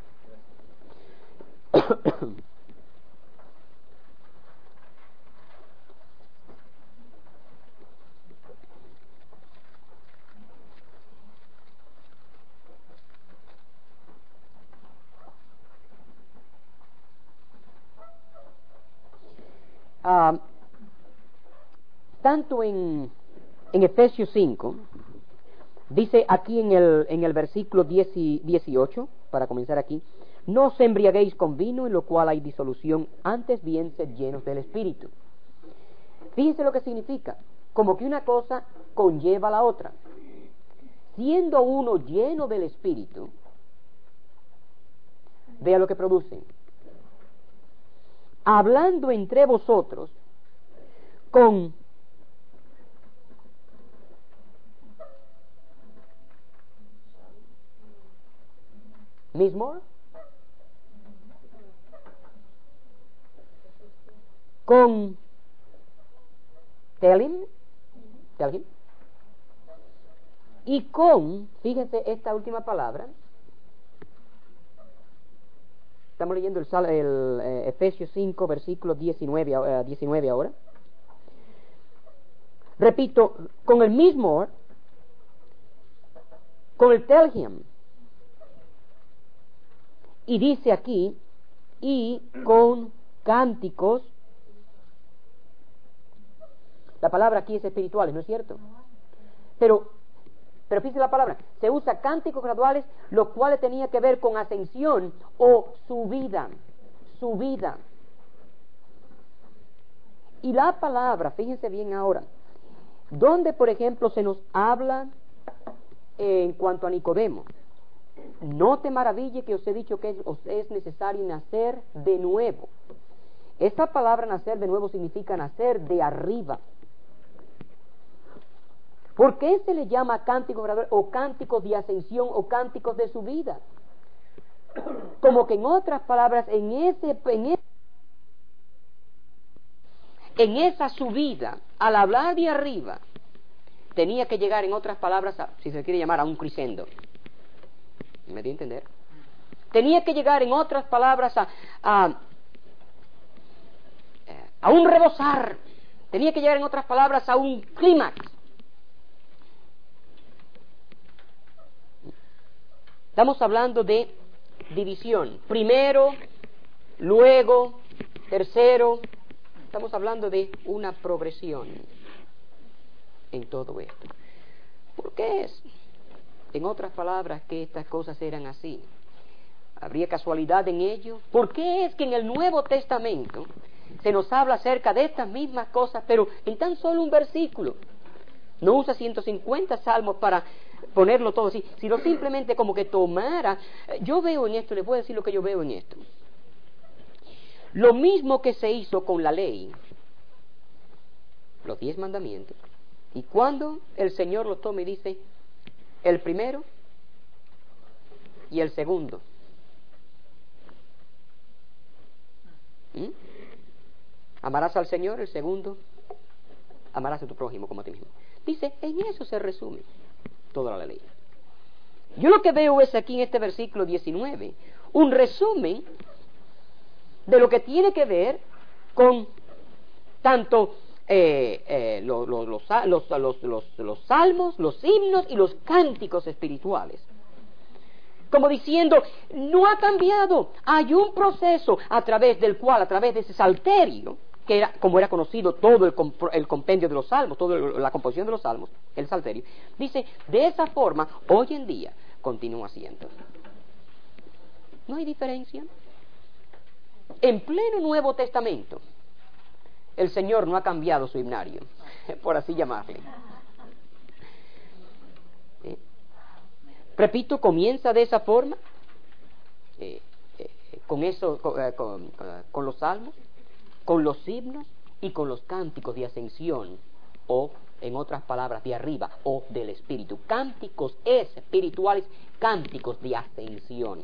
Tanto en Efesios 5, dice aquí en el versículo 10 y 18, para comenzar aquí, no os embriaguéis con vino en lo cual hay disolución, antes bien sed llenos del Espíritu. Fíjense lo que significa, como que una cosa conlleva a la otra. Siendo uno lleno del Espíritu, vea lo que producen. Hablando entre vosotros con mismo, con Telim, y con, fíjense esta última palabra, estamos leyendo el Efesios 5, versículos 19 ahora. Repito, con el mismo, con el Telgiam. Y dice aquí, y con cánticos. La palabra aquí es espirituales, ¿no es cierto? Pero fíjese la palabra, se usa cánticos graduales, lo cual tenía que ver con ascensión o subida. Y la palabra, fíjense bien ahora, donde por ejemplo se nos habla en cuanto a Nicodemo, no te maraville que os he dicho que os es necesario nacer de nuevo. Esta palabra nacer de nuevo significa nacer de arriba. ¿Por qué se le llama cántico gradual o cánticos de ascensión o cánticos de subida? Como que en otras palabras, en esa subida, al hablar de arriba, tenía que llegar, en otras palabras, si se quiere llamar, a un crescendo. ¿Me dio a entender? Tenía que llegar, en otras palabras, a un rebosar. Tenía que llegar, en otras palabras, a un clímax. Estamos hablando de división. Primero, luego, tercero. Estamos hablando de una progresión en todo esto. ¿Por qué es? En otras palabras, que estas cosas eran así. ¿Habría casualidad en ello? ¿Por qué es que en el Nuevo Testamento se nos habla acerca de estas mismas cosas, pero en tan solo un versículo? No usa 150 salmos para ponerlo todo así, sino simplemente como que tomara. Yo veo en esto, les voy a decir lo que yo veo en esto. Lo mismo que se hizo con la ley, los 10 mandamientos, y cuando el Señor los toma y dice, el primero y el segundo. Amarás al Señor, el segundo, amarás a tu prójimo como a ti mismo. Dice, en eso se resume toda la ley. Yo lo que veo es aquí en este versículo 19, un resumen de lo que tiene que ver con tanto los salmos, los himnos y los cánticos espirituales. Como diciendo, no ha cambiado, hay un proceso a través del cual, a través de ese salterio, que era, como era conocido todo el compendio de los salmos, toda la composición de los salmos, el salterio, dice, de esa forma, hoy en día, continúa siendo. ¿No hay diferencia? En pleno Nuevo Testamento, el Señor no ha cambiado su himnario, por así llamarle. Repito, comienza de esa forma, con los salmos, con los himnos y con los cánticos de ascensión, o en otras palabras, de arriba, o del Espíritu. Cánticos espirituales, cánticos de ascensión.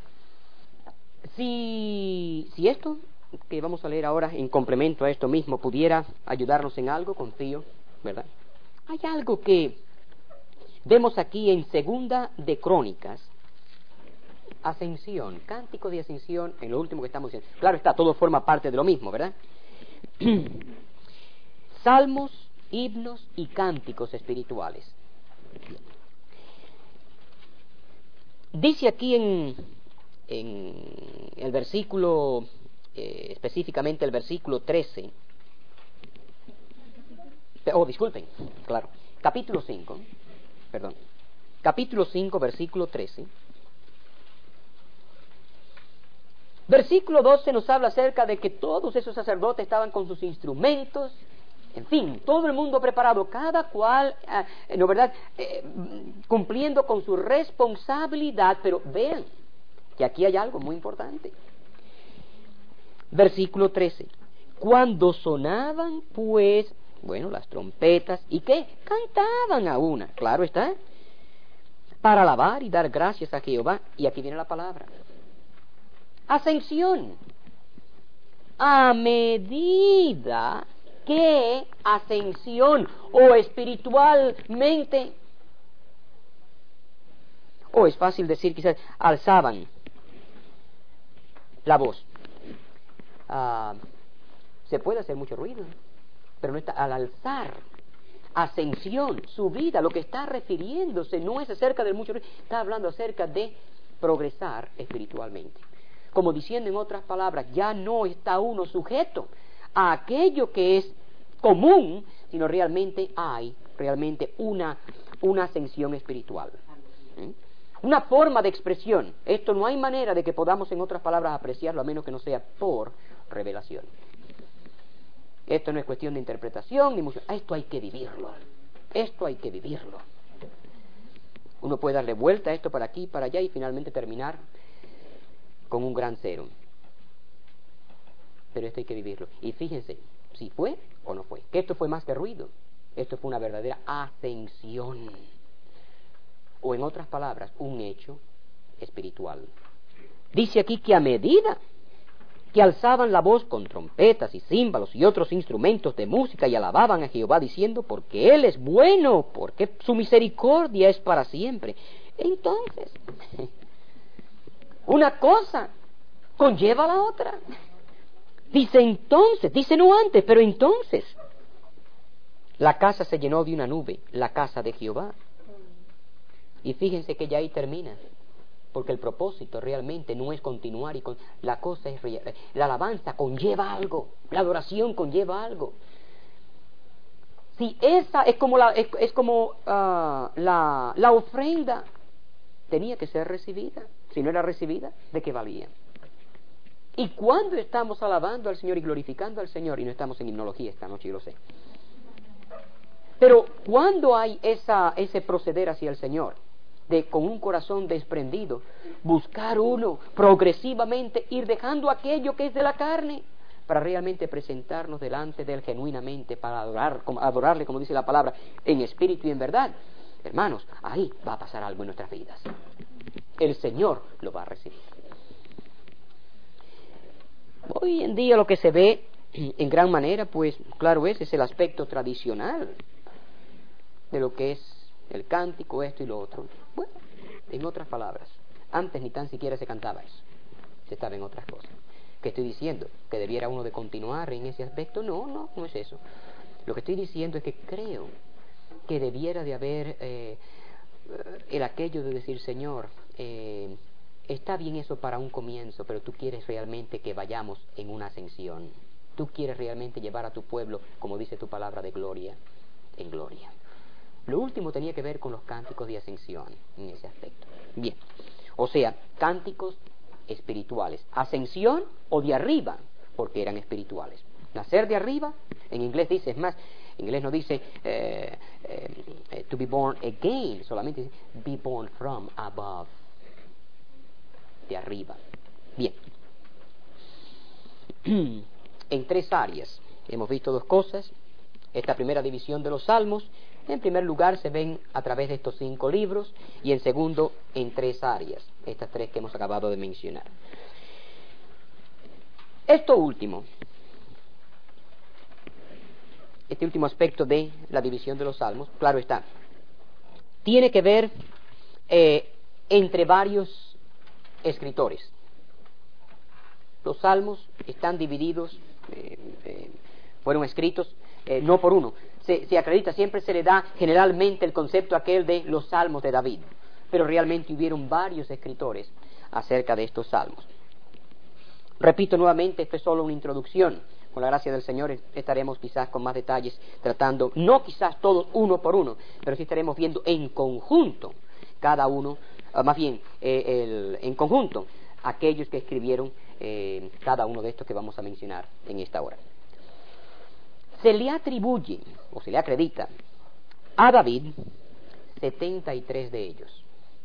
Si esto que vamos a leer ahora, en complemento a esto mismo, pudiera ayudarnos en algo, confío, ¿verdad? Hay algo que vemos aquí en Segunda de Crónicas, ascensión, cántico de ascensión, en lo último que estamos diciendo. Claro está, todo forma parte de lo mismo, ¿verdad? Salmos, himnos y cánticos espirituales. Dice aquí en el versículo, específicamente el versículo 13, disculpen, claro, capítulo 5, versículo 13. Versículo 12 nos habla acerca de que todos esos sacerdotes estaban con sus instrumentos, en fin, todo el mundo preparado, cada cual, ¿no verdad?, cumpliendo con su responsabilidad, pero vean que aquí hay algo muy importante. Versículo 13. Cuando sonaban, pues, las trompetas, ¿y qué? Cantaban a una, claro está, para alabar y dar gracias a Jehová. Y aquí viene la palabra. Ascensión. A medida que ascensión o espiritualmente O es fácil decir quizás, alzaban la voz. Se puede hacer mucho ruido, pero no está al alzar. Ascensión, subida, lo que está refiriéndose no es acerca del mucho ruido, está hablando acerca de progresar espiritualmente. Como diciendo en otras palabras, ya no está uno sujeto a aquello que es común, sino realmente hay una ascensión espiritual. Una forma de expresión. Esto no hay manera de que podamos, en otras palabras, apreciarlo a menos que no sea por revelación. Esto no es cuestión de interpretación, ni mucho. Esto hay que vivirlo. Esto hay que vivirlo. Uno puede darle vuelta a esto para aquí, para allá y finalmente terminar con un gran cero. Pero esto hay que vivirlo. Y fíjense, si fue o no fue. Que esto fue más que ruido. Esto fue una verdadera ascensión. O en otras palabras, un hecho espiritual. Dice aquí que a medida que alzaban la voz con trompetas y címbalos y otros instrumentos de música y alababan a Jehová diciendo, porque Él es bueno, porque su misericordia es para siempre. Entonces, una cosa conlleva a la otra. Dice entonces, dice no antes, pero entonces, la casa se llenó de una nube, la casa de Jehová. Y fíjense que ya ahí termina. Porque el propósito realmente no es continuar la cosa es la alabanza conlleva algo, la adoración conlleva algo. Si esa es como la ofrenda tenía que ser recibida, si no era recibida, ¿de qué valía? Y cuando estamos alabando al Señor y glorificando al Señor, y no estamos en himnología esta noche, yo lo sé, pero cuando hay ese proceder hacia el Señor, con un corazón desprendido, buscar uno progresivamente, ir dejando aquello que es de la carne, para realmente presentarnos delante de Él genuinamente, para adorarle, como dice la palabra, en espíritu y en verdad. Hermanos, ahí va a pasar algo en nuestras vidas. El Señor lo va a recibir. Hoy en día lo que se ve en gran manera, pues claro es el aspecto tradicional de lo que es el cántico, esto y lo otro. Bueno, en otras palabras, antes ni tan siquiera se cantaba eso, se estaba en otras cosas. ¿Qué estoy diciendo? ¿Que debiera uno de continuar en ese aspecto? No es eso. Lo que estoy diciendo es que creo que debiera de haber el aquello de decir, Señor, está bien eso para un comienzo, pero tú quieres realmente que vayamos en una ascensión. Tú quieres realmente llevar a tu pueblo, como dice tu palabra, de gloria en gloria. Lo último tenía que ver con los cánticos de ascensión en ese aspecto. Bien, o sea, cánticos espirituales. Ascensión o de arriba, porque eran espirituales. Nacer de arriba, en inglés dice, es más, en inglés no dice to be born again, solamente dice be born from above, de arriba. Bien. En tres áreas hemos visto dos cosas. Esta primera división de los salmos, en primer lugar, se ven a través de estos 5 libros, y en segundo, en 3 áreas, estas 3 que hemos acabado de mencionar. Esto último, este último aspecto de la división de los salmos, claro está, tiene que ver entre varios escritores. Los salmos están divididos, fueron escritos no por uno. Se acredita, siempre se le da generalmente el concepto aquel de los salmos de David, pero realmente hubieron varios escritores acerca de estos salmos. Repito nuevamente, esto es solo una introducción. Con la gracia del Señor estaremos quizás con más detalles tratando, no quizás todos uno por uno, pero sí estaremos viendo en conjunto cada uno, más bien en conjunto aquellos que escribieron cada uno de estos que vamos a mencionar en esta hora. Se le atribuye, o se le acredita, a David 73 de ellos.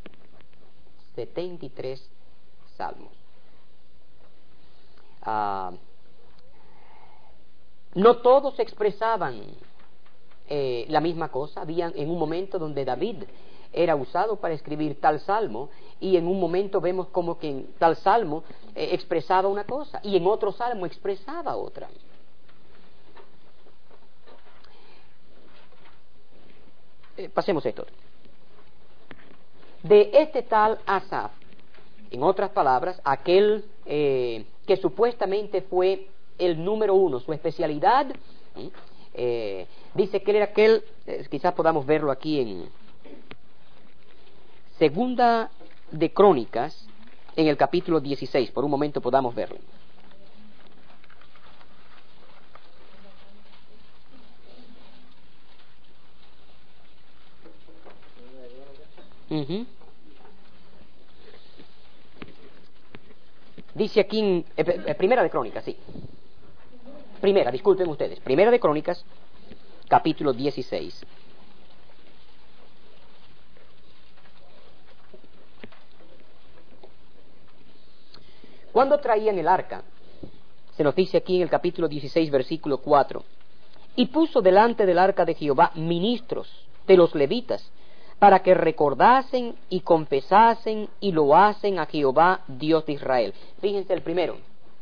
73 salmos. No todos expresaban la misma cosa. Había en un momento donde David era usado para escribir tal salmo, y en un momento vemos como que en tal salmo expresaba una cosa, y en otro salmo expresaba otra. Pasemos esto. de este tal Asaf. En otras palabras, aquel que supuestamente fue el número uno, su especialidad, dice que él era aquel, quizás podamos verlo aquí en Segunda de Crónicas, en el capítulo 16, por un momento podamos verlo. Dice aquí en Primera de Crónicas, sí. Disculpen ustedes. Primera de Crónicas, capítulo 16. Cuando traían el arca, se nos dice aquí en el capítulo 16, versículo 4, y puso delante del arca de Jehová ministros de los levitas, para que recordasen y confesasen y loasen a Jehová, Dios de Israel. Fíjense el primero.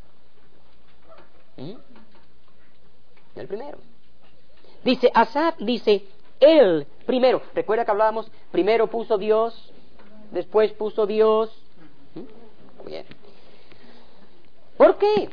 El primero. Dice, Asaf dice, él primero. Recuerda que hablábamos, primero puso Dios, después puso Dios. Bien. ¿Por qué?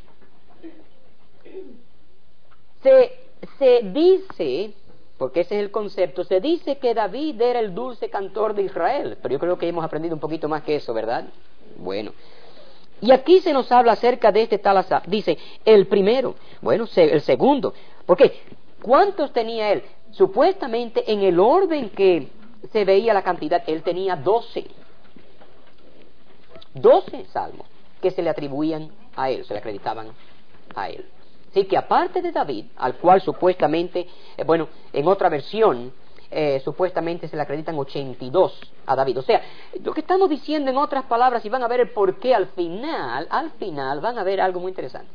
Se dice, porque ese es el concepto, se dice que David era el dulce cantor de Israel, pero yo creo que hemos aprendido un poquito más que eso, ¿verdad? Bueno, y aquí se nos habla acerca de este tal Asaf. Dice, el primero, bueno, el segundo. ¿Por qué? ¿Cuántos tenía él? Supuestamente en el orden que se veía la cantidad, él tenía 12 salmos que se le atribuían a él, se le acreditaban a él. Así que aparte de David, al cual supuestamente, en otra versión, supuestamente se le acreditan 82 a David. O sea, lo que estamos diciendo en otras palabras, y van a ver el porqué al final van a ver algo muy interesante.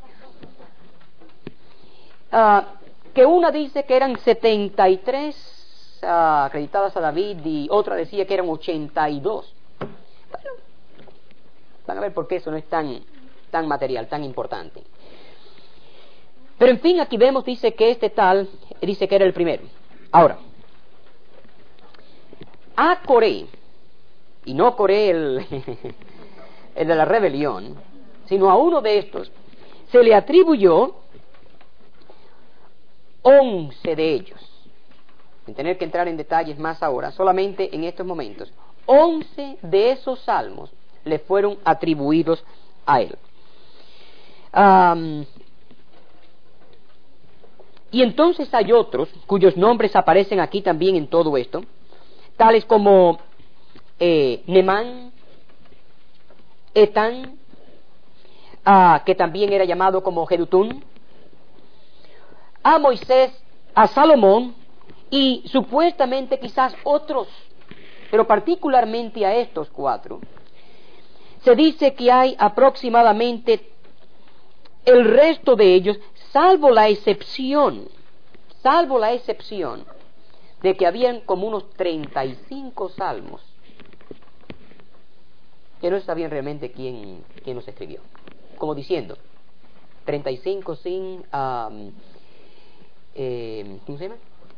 Que una dice que eran 73 acreditadas a David y otra decía que eran 82. Bueno, van a ver por qué eso no es tan material, tan importante. Pero en fin, aquí vemos, dice que dice que era el primero. Ahora, a Coré, y no Coré el de la rebelión, sino a uno de estos, se le atribuyó 11 de ellos. Sin tener que entrar en detalles más ahora, solamente en estos momentos, 11 de esos salmos le fueron atribuidos a él. Y entonces hay otros cuyos nombres aparecen aquí también en todo esto, tales como Nemán, Etán, que también era llamado como Jedutún, a Moisés, a Salomón y supuestamente quizás otros, pero particularmente a estos 4. Se dice que hay aproximadamente el resto de ellos, salvo la excepción de que habían como unos 35 salmos que no sabían realmente quién los escribió. Como diciendo, 35 sin ¿cómo se llama?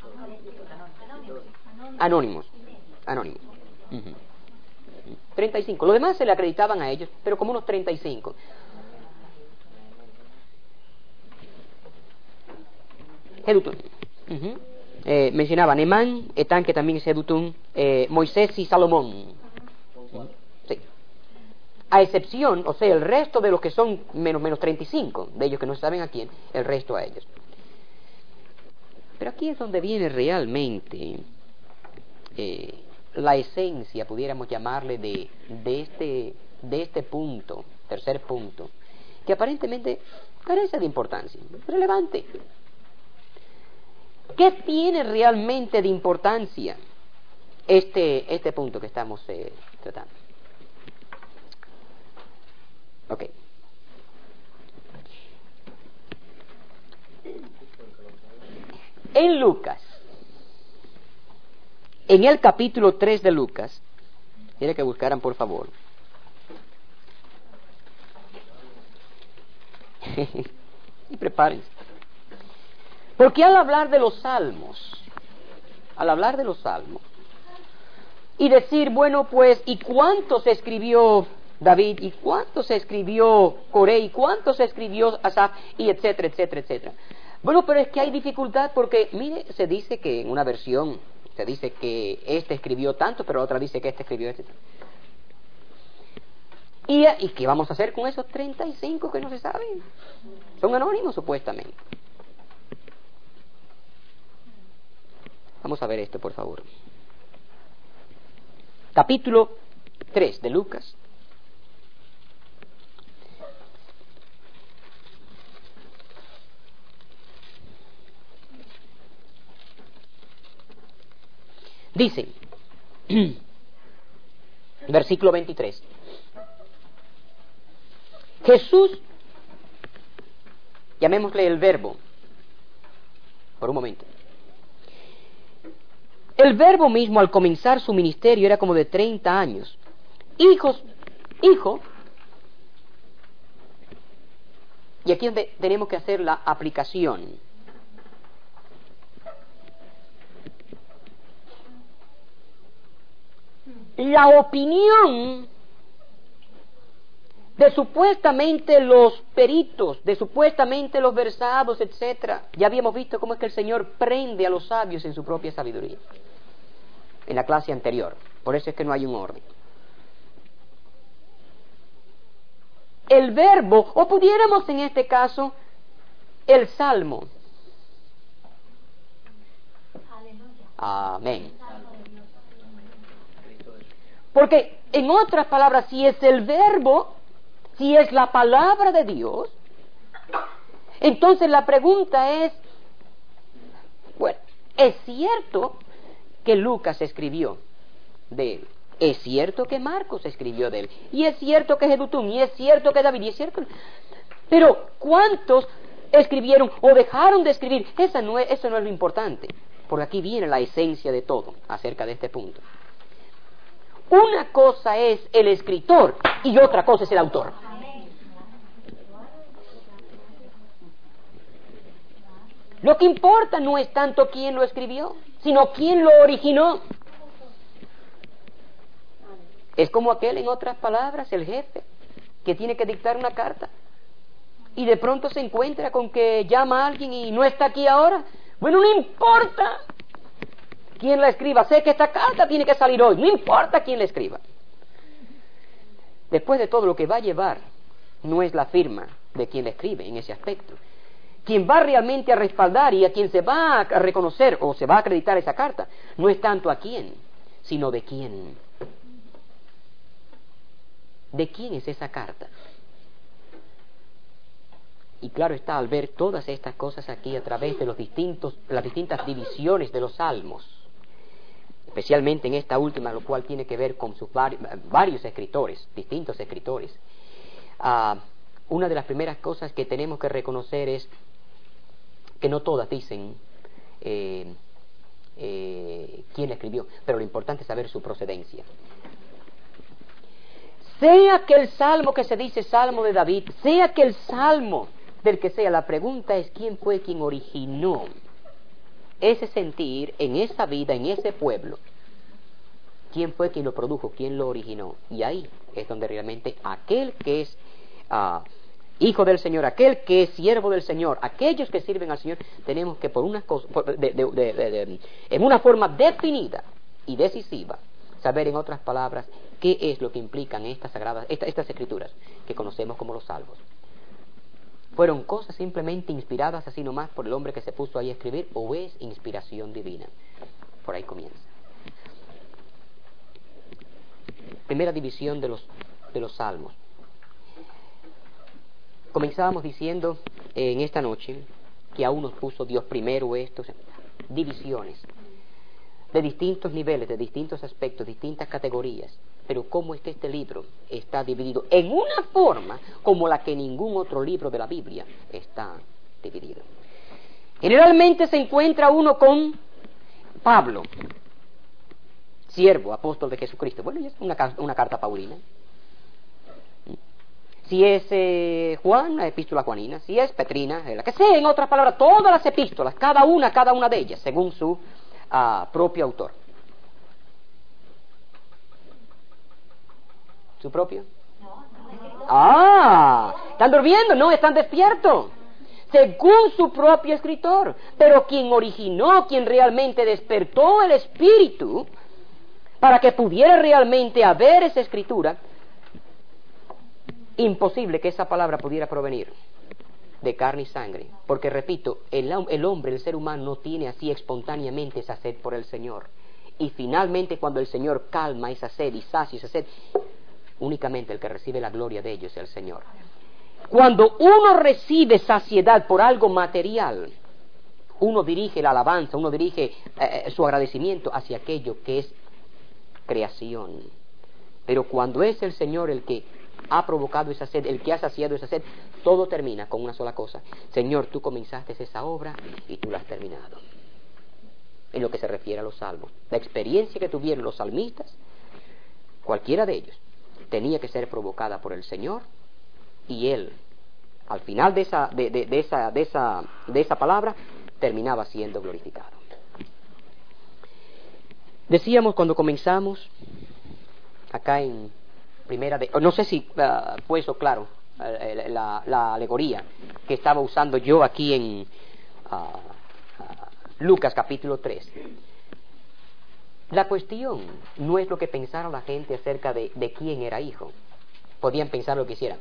Anónimos. 35. Los demás se le acreditaban a ellos, pero como unos 35. Jedutún. Mencionaba Nemán, Etán, que también es Jedutún, Moisés y Salomón. Sí. A excepción, o sea, el resto de los que son menos 35, de ellos que no saben a quién, el resto a ellos. Pero aquí es donde viene realmente la esencia, pudiéramos llamarle, de este punto, tercer punto, que aparentemente carece de importancia, es relevante. ¿Qué tiene realmente de importancia este punto que estamos tratando? Ok. En Lucas, en el capítulo 3 de Lucas, quiere que buscaran por favor. Y prepárense. Porque al hablar de los salmos, y decir, bueno, pues, ¿y cuánto se escribió David? ¿Y cuánto se escribió Coré? ¿Y cuánto se escribió Asaf? Y etcétera, etcétera, etcétera. Bueno, pero es que hay dificultad porque, mire, se dice que en una versión, se dice que este escribió tanto, pero la otra dice que este escribió este. ¿Y qué vamos a hacer con esos 35 que no se saben? Son anónimos, supuestamente. Vamos a ver esto, por favor. Capítulo 3 de Lucas. Dice, versículo 23. Jesús, llamémosle el verbo, por un momento. El verbo mismo al comenzar su ministerio era como de 30 años. Hijo, y aquí es donde tenemos que hacer la aplicación. La opinión de supuestamente los peritos, de supuestamente los versados, etcétera. Ya habíamos visto cómo es que el Señor prende a los sabios en su propia sabiduría, en la clase anterior. Por eso es que no hay un orden. El verbo, o pudiéramos en este caso, el salmo. Amén. Porque, en otras palabras, si es el verbo, si es la palabra de Dios, entonces la pregunta es, bueno, ¿es cierto que Lucas escribió de él? ¿Es cierto que Marcos escribió de él? Y es cierto que Jedutum, y es cierto que David, y es cierto. Pero, ¿cuántos escribieron o dejaron de escribir? Eso no es lo importante, porque aquí viene la esencia de todo acerca de este punto. Una cosa es el escritor y otra cosa es el autor. Lo que importa no es tanto quién lo escribió, sino quién lo originó. Es como aquel, en otras palabras, el jefe, que tiene que dictar una carta y de pronto se encuentra con que llama a alguien y no está aquí ahora. Bueno, no importa quién la escriba, sé que esta carta tiene que salir hoy, no importa quién la escriba. Después de todo, lo que va a llevar no es la firma de quien la escribe en ese aspecto. Quien va realmente a respaldar y a quien se va a reconocer o se va a acreditar esa carta, no es tanto a quién, sino de quién. ¿De quién es esa carta? Y claro está, al ver todas estas cosas aquí a través de las distintas divisiones de los salmos, especialmente en esta última, lo cual tiene que ver con sus varios escritores, distintos escritores, una de las primeras cosas que tenemos que reconocer es que no todas dicen quién la escribió, pero lo importante es saber su procedencia. Sea que el salmo que se dice salmo de David, sea que el salmo del que sea, la pregunta es quién fue quien originó ese sentir en esa vida, en ese pueblo. ¿Quién fue quien lo produjo? ¿Quién lo originó? Y ahí es donde realmente aquel que es hijo del Señor, aquel que es siervo del Señor, aquellos que sirven al Señor, tenemos que por unas cosas, en una forma definida y decisiva, saber en otras palabras qué es lo que implican estas escrituras que conocemos como los salmos. ¿Fueron cosas simplemente inspiradas así nomás por el hombre que se puso ahí a escribir, o es inspiración divina? Por ahí comienza. Primera división de los salmos. Comenzábamos diciendo en esta noche que aún nos puso Dios primero estos divisiones de distintos niveles, de distintos aspectos, distintas categorías. Pero cómo es que este libro está dividido en una forma como la que ningún otro libro de la Biblia está dividido. Generalmente se encuentra uno con Pablo, siervo, apóstol de Jesucristo. Bueno, es una carta paulina. Si es Juan, la epístola juanina. Si es Petrina, la que sea, en otras palabras, todas las epístolas, cada una de ellas, según su propio autor. ¿Su propio? Ah, ¿están durmiendo? No, están despiertos. Según su propio escritor. Pero quien originó, quien realmente despertó el espíritu para que pudiera realmente haber esa escritura, imposible que esa palabra pudiera provenir de carne y sangre, porque repito, el hombre, el ser humano no tiene así espontáneamente esa sed por el Señor, y finalmente cuando el Señor calma esa sed y sacia esa sed, únicamente el que recibe la gloria de ellos es el Señor. Cuando uno recibe saciedad por algo material, uno dirige la alabanza, uno dirige su agradecimiento hacia aquello que es creación, pero cuando es el Señor el que ha provocado esa sed, el que ha saciado esa sed, todo termina con una sola cosa: Señor, tú comenzaste esa obra y tú la has terminado. En lo que se refiere a los salmos, la experiencia que tuvieron los salmistas, cualquiera de ellos, tenía que ser provocada por el Señor, y Él, al final de esa palabra, terminaba siendo glorificado. Decíamos cuando comenzamos, acá en primera de... No sé si fue eso claro, la alegoría que estaba usando yo aquí en Lucas capítulo 3. La cuestión no es lo que pensara la gente acerca de quién era hijo. Podían pensar lo que quisieran.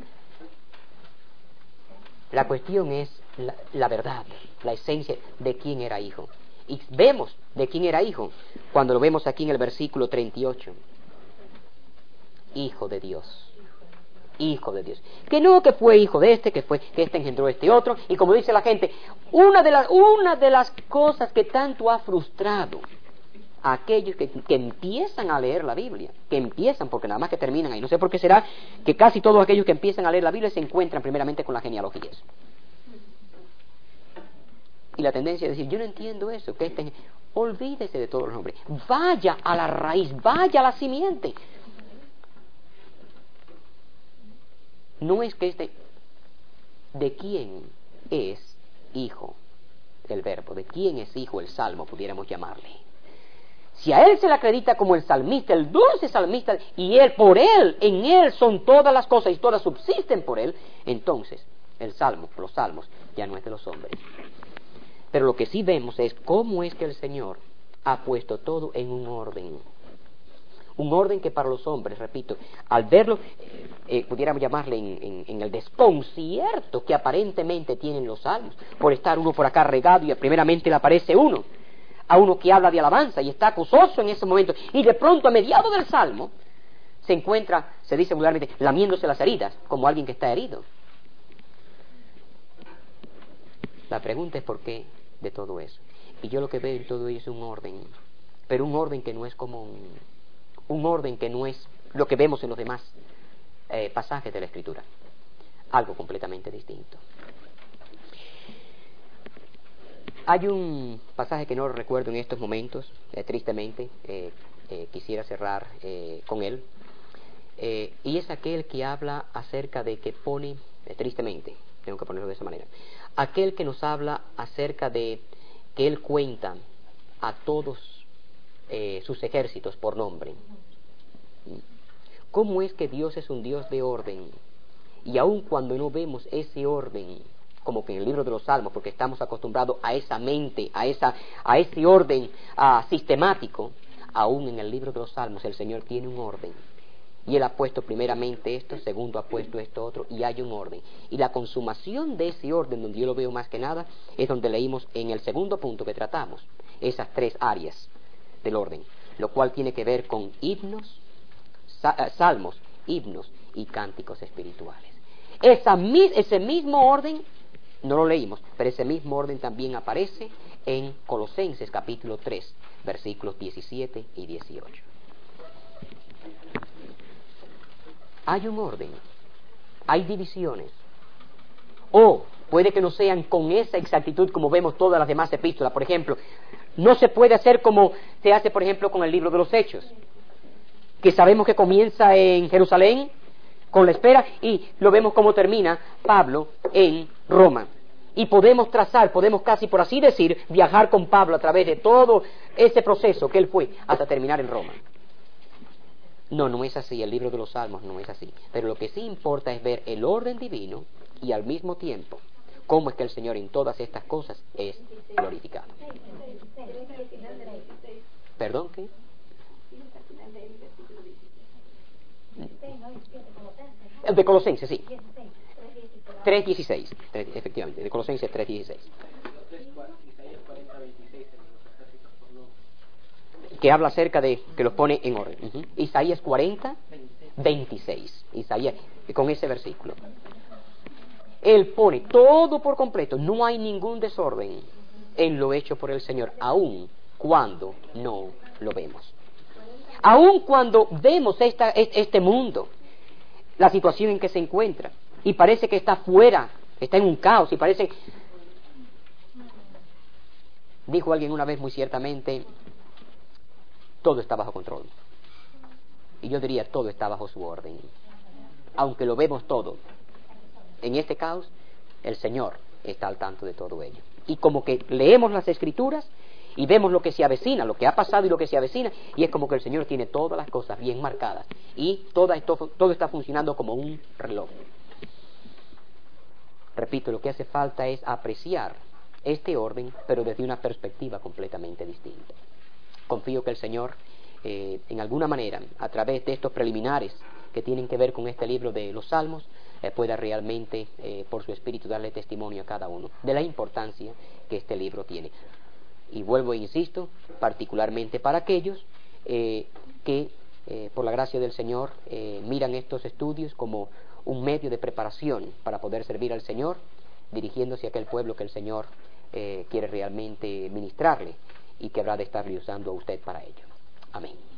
La cuestión es la verdad, la esencia de quién era hijo. Y vemos de quién era hijo cuando lo vemos aquí en el versículo 38. Hijo de Dios. Hijo de Dios. Que no que fue hijo de este, que este engendró este otro. Y como dice la gente, una de las cosas que tanto ha frustrado a aquellos que empiezan a leer la Biblia, que empiezan, porque nada más que terminan ahí, no sé por qué será que casi todos aquellos que empiezan a leer la Biblia se encuentran primeramente con las genealogías. Y la tendencia es decir, yo no entiendo eso, que olvídese de todos los nombres, vaya a la raíz, vaya a la simiente. No es que ¿de quién es hijo el verbo? ¿De quién es hijo el salmo, pudiéramos llamarle? Si a él se le acredita como el salmista, el dulce salmista, y él, por él, en él son todas las cosas y todas subsisten por él, entonces el salmo, los salmos, ya no es de los hombres. Pero lo que sí vemos es cómo es que el Señor ha puesto todo en un orden. Un orden que para los hombres, repito, al verlo, pudiéramos llamarle en el desconcierto que aparentemente tienen los salmos, por estar uno por acá regado y primeramente le aparece uno, a uno que habla de alabanza y está acososo en ese momento, y de pronto a mediados del salmo se encuentra, se dice vulgarmente, lamiéndose las heridas, como alguien que está herido. La pregunta es por qué de todo eso. Y yo lo que veo en todo ello es un orden, pero un orden que no es común, un orden que no es lo que vemos en los demás pasajes de la Escritura, algo completamente distinto. Hay un pasaje que no lo recuerdo en estos momentos, tristemente, quisiera cerrar con él, y es aquel que habla acerca de que pone, tristemente, tengo que ponerlo de esa manera, aquel que nos habla acerca de que él cuenta a todos sus ejércitos por nombre. ¿Cómo es que Dios es un Dios de orden? Y aun cuando no vemos ese orden, como que en el libro de los Salmos, porque estamos acostumbrados a esa mente, a ese orden sistemático, aún en el libro de los Salmos el Señor tiene un orden. Y Él ha puesto primeramente esto, segundo ha puesto esto otro, y hay un orden. Y la consumación de ese orden, donde yo lo veo más que nada, es donde leímos en el segundo punto que tratamos, esas tres áreas del orden, lo cual tiene que ver con himnos, salmos, himnos y cánticos espirituales. Ese mismo orden, no lo leímos, pero ese mismo orden también aparece en Colosenses capítulo 3, versículos 17 y 18. Hay un orden, hay divisiones, o puede que no sean con esa exactitud como vemos todas las demás epístolas. Por ejemplo, no se puede hacer como se hace, por ejemplo, con el libro de los Hechos, que sabemos que comienza en Jerusalén con la espera y lo vemos como termina Pablo en Roma. Y podemos trazar, podemos casi por así decir, viajar con Pablo a través de todo ese proceso que él fue hasta terminar en Roma. No, no es así, el libro de los Salmos no es así. Pero lo que sí importa es ver el orden divino y al mismo tiempo cómo es que el Señor en todas estas cosas es glorificado. ¿Perdón? ¿Qué? De Colosenses, sí. 3:16, efectivamente, de Colosenses 3:16. Que habla acerca de, que los pone en orden. Isaías 40:26. Isaías, con ese versículo. Él pone todo por completo, no hay ningún desorden en lo hecho por el Señor, aun cuando no lo vemos. Aun cuando vemos este mundo, la situación en que se encuentra, y parece que está fuera, está en un caos, y parece... Dijo alguien una vez muy ciertamente, todo está bajo control. Y yo diría, todo está bajo su orden. Aunque lo vemos todo, en este caos, el Señor está al tanto de todo ello. Y como que leemos las Escrituras y vemos lo que se avecina, lo que ha pasado y lo que se avecina, y es como que el Señor tiene todas las cosas bien marcadas. Y todo está funcionando como un reloj. Repito, lo que hace falta es apreciar este orden, pero desde una perspectiva completamente distinta. Confío que el Señor, en alguna manera, a través de estos preliminares que tienen que ver con este libro de los Salmos, pueda realmente, por su Espíritu, darle testimonio a cada uno de la importancia que este libro tiene. Y vuelvo e insisto, particularmente para aquellos que, por la gracia del Señor, miran estos estudios como un medio de preparación para poder servir al Señor, dirigiéndose a aquel pueblo que el Señor quiere realmente ministrarle y que habrá de estarle usando a usted para ello. Amén.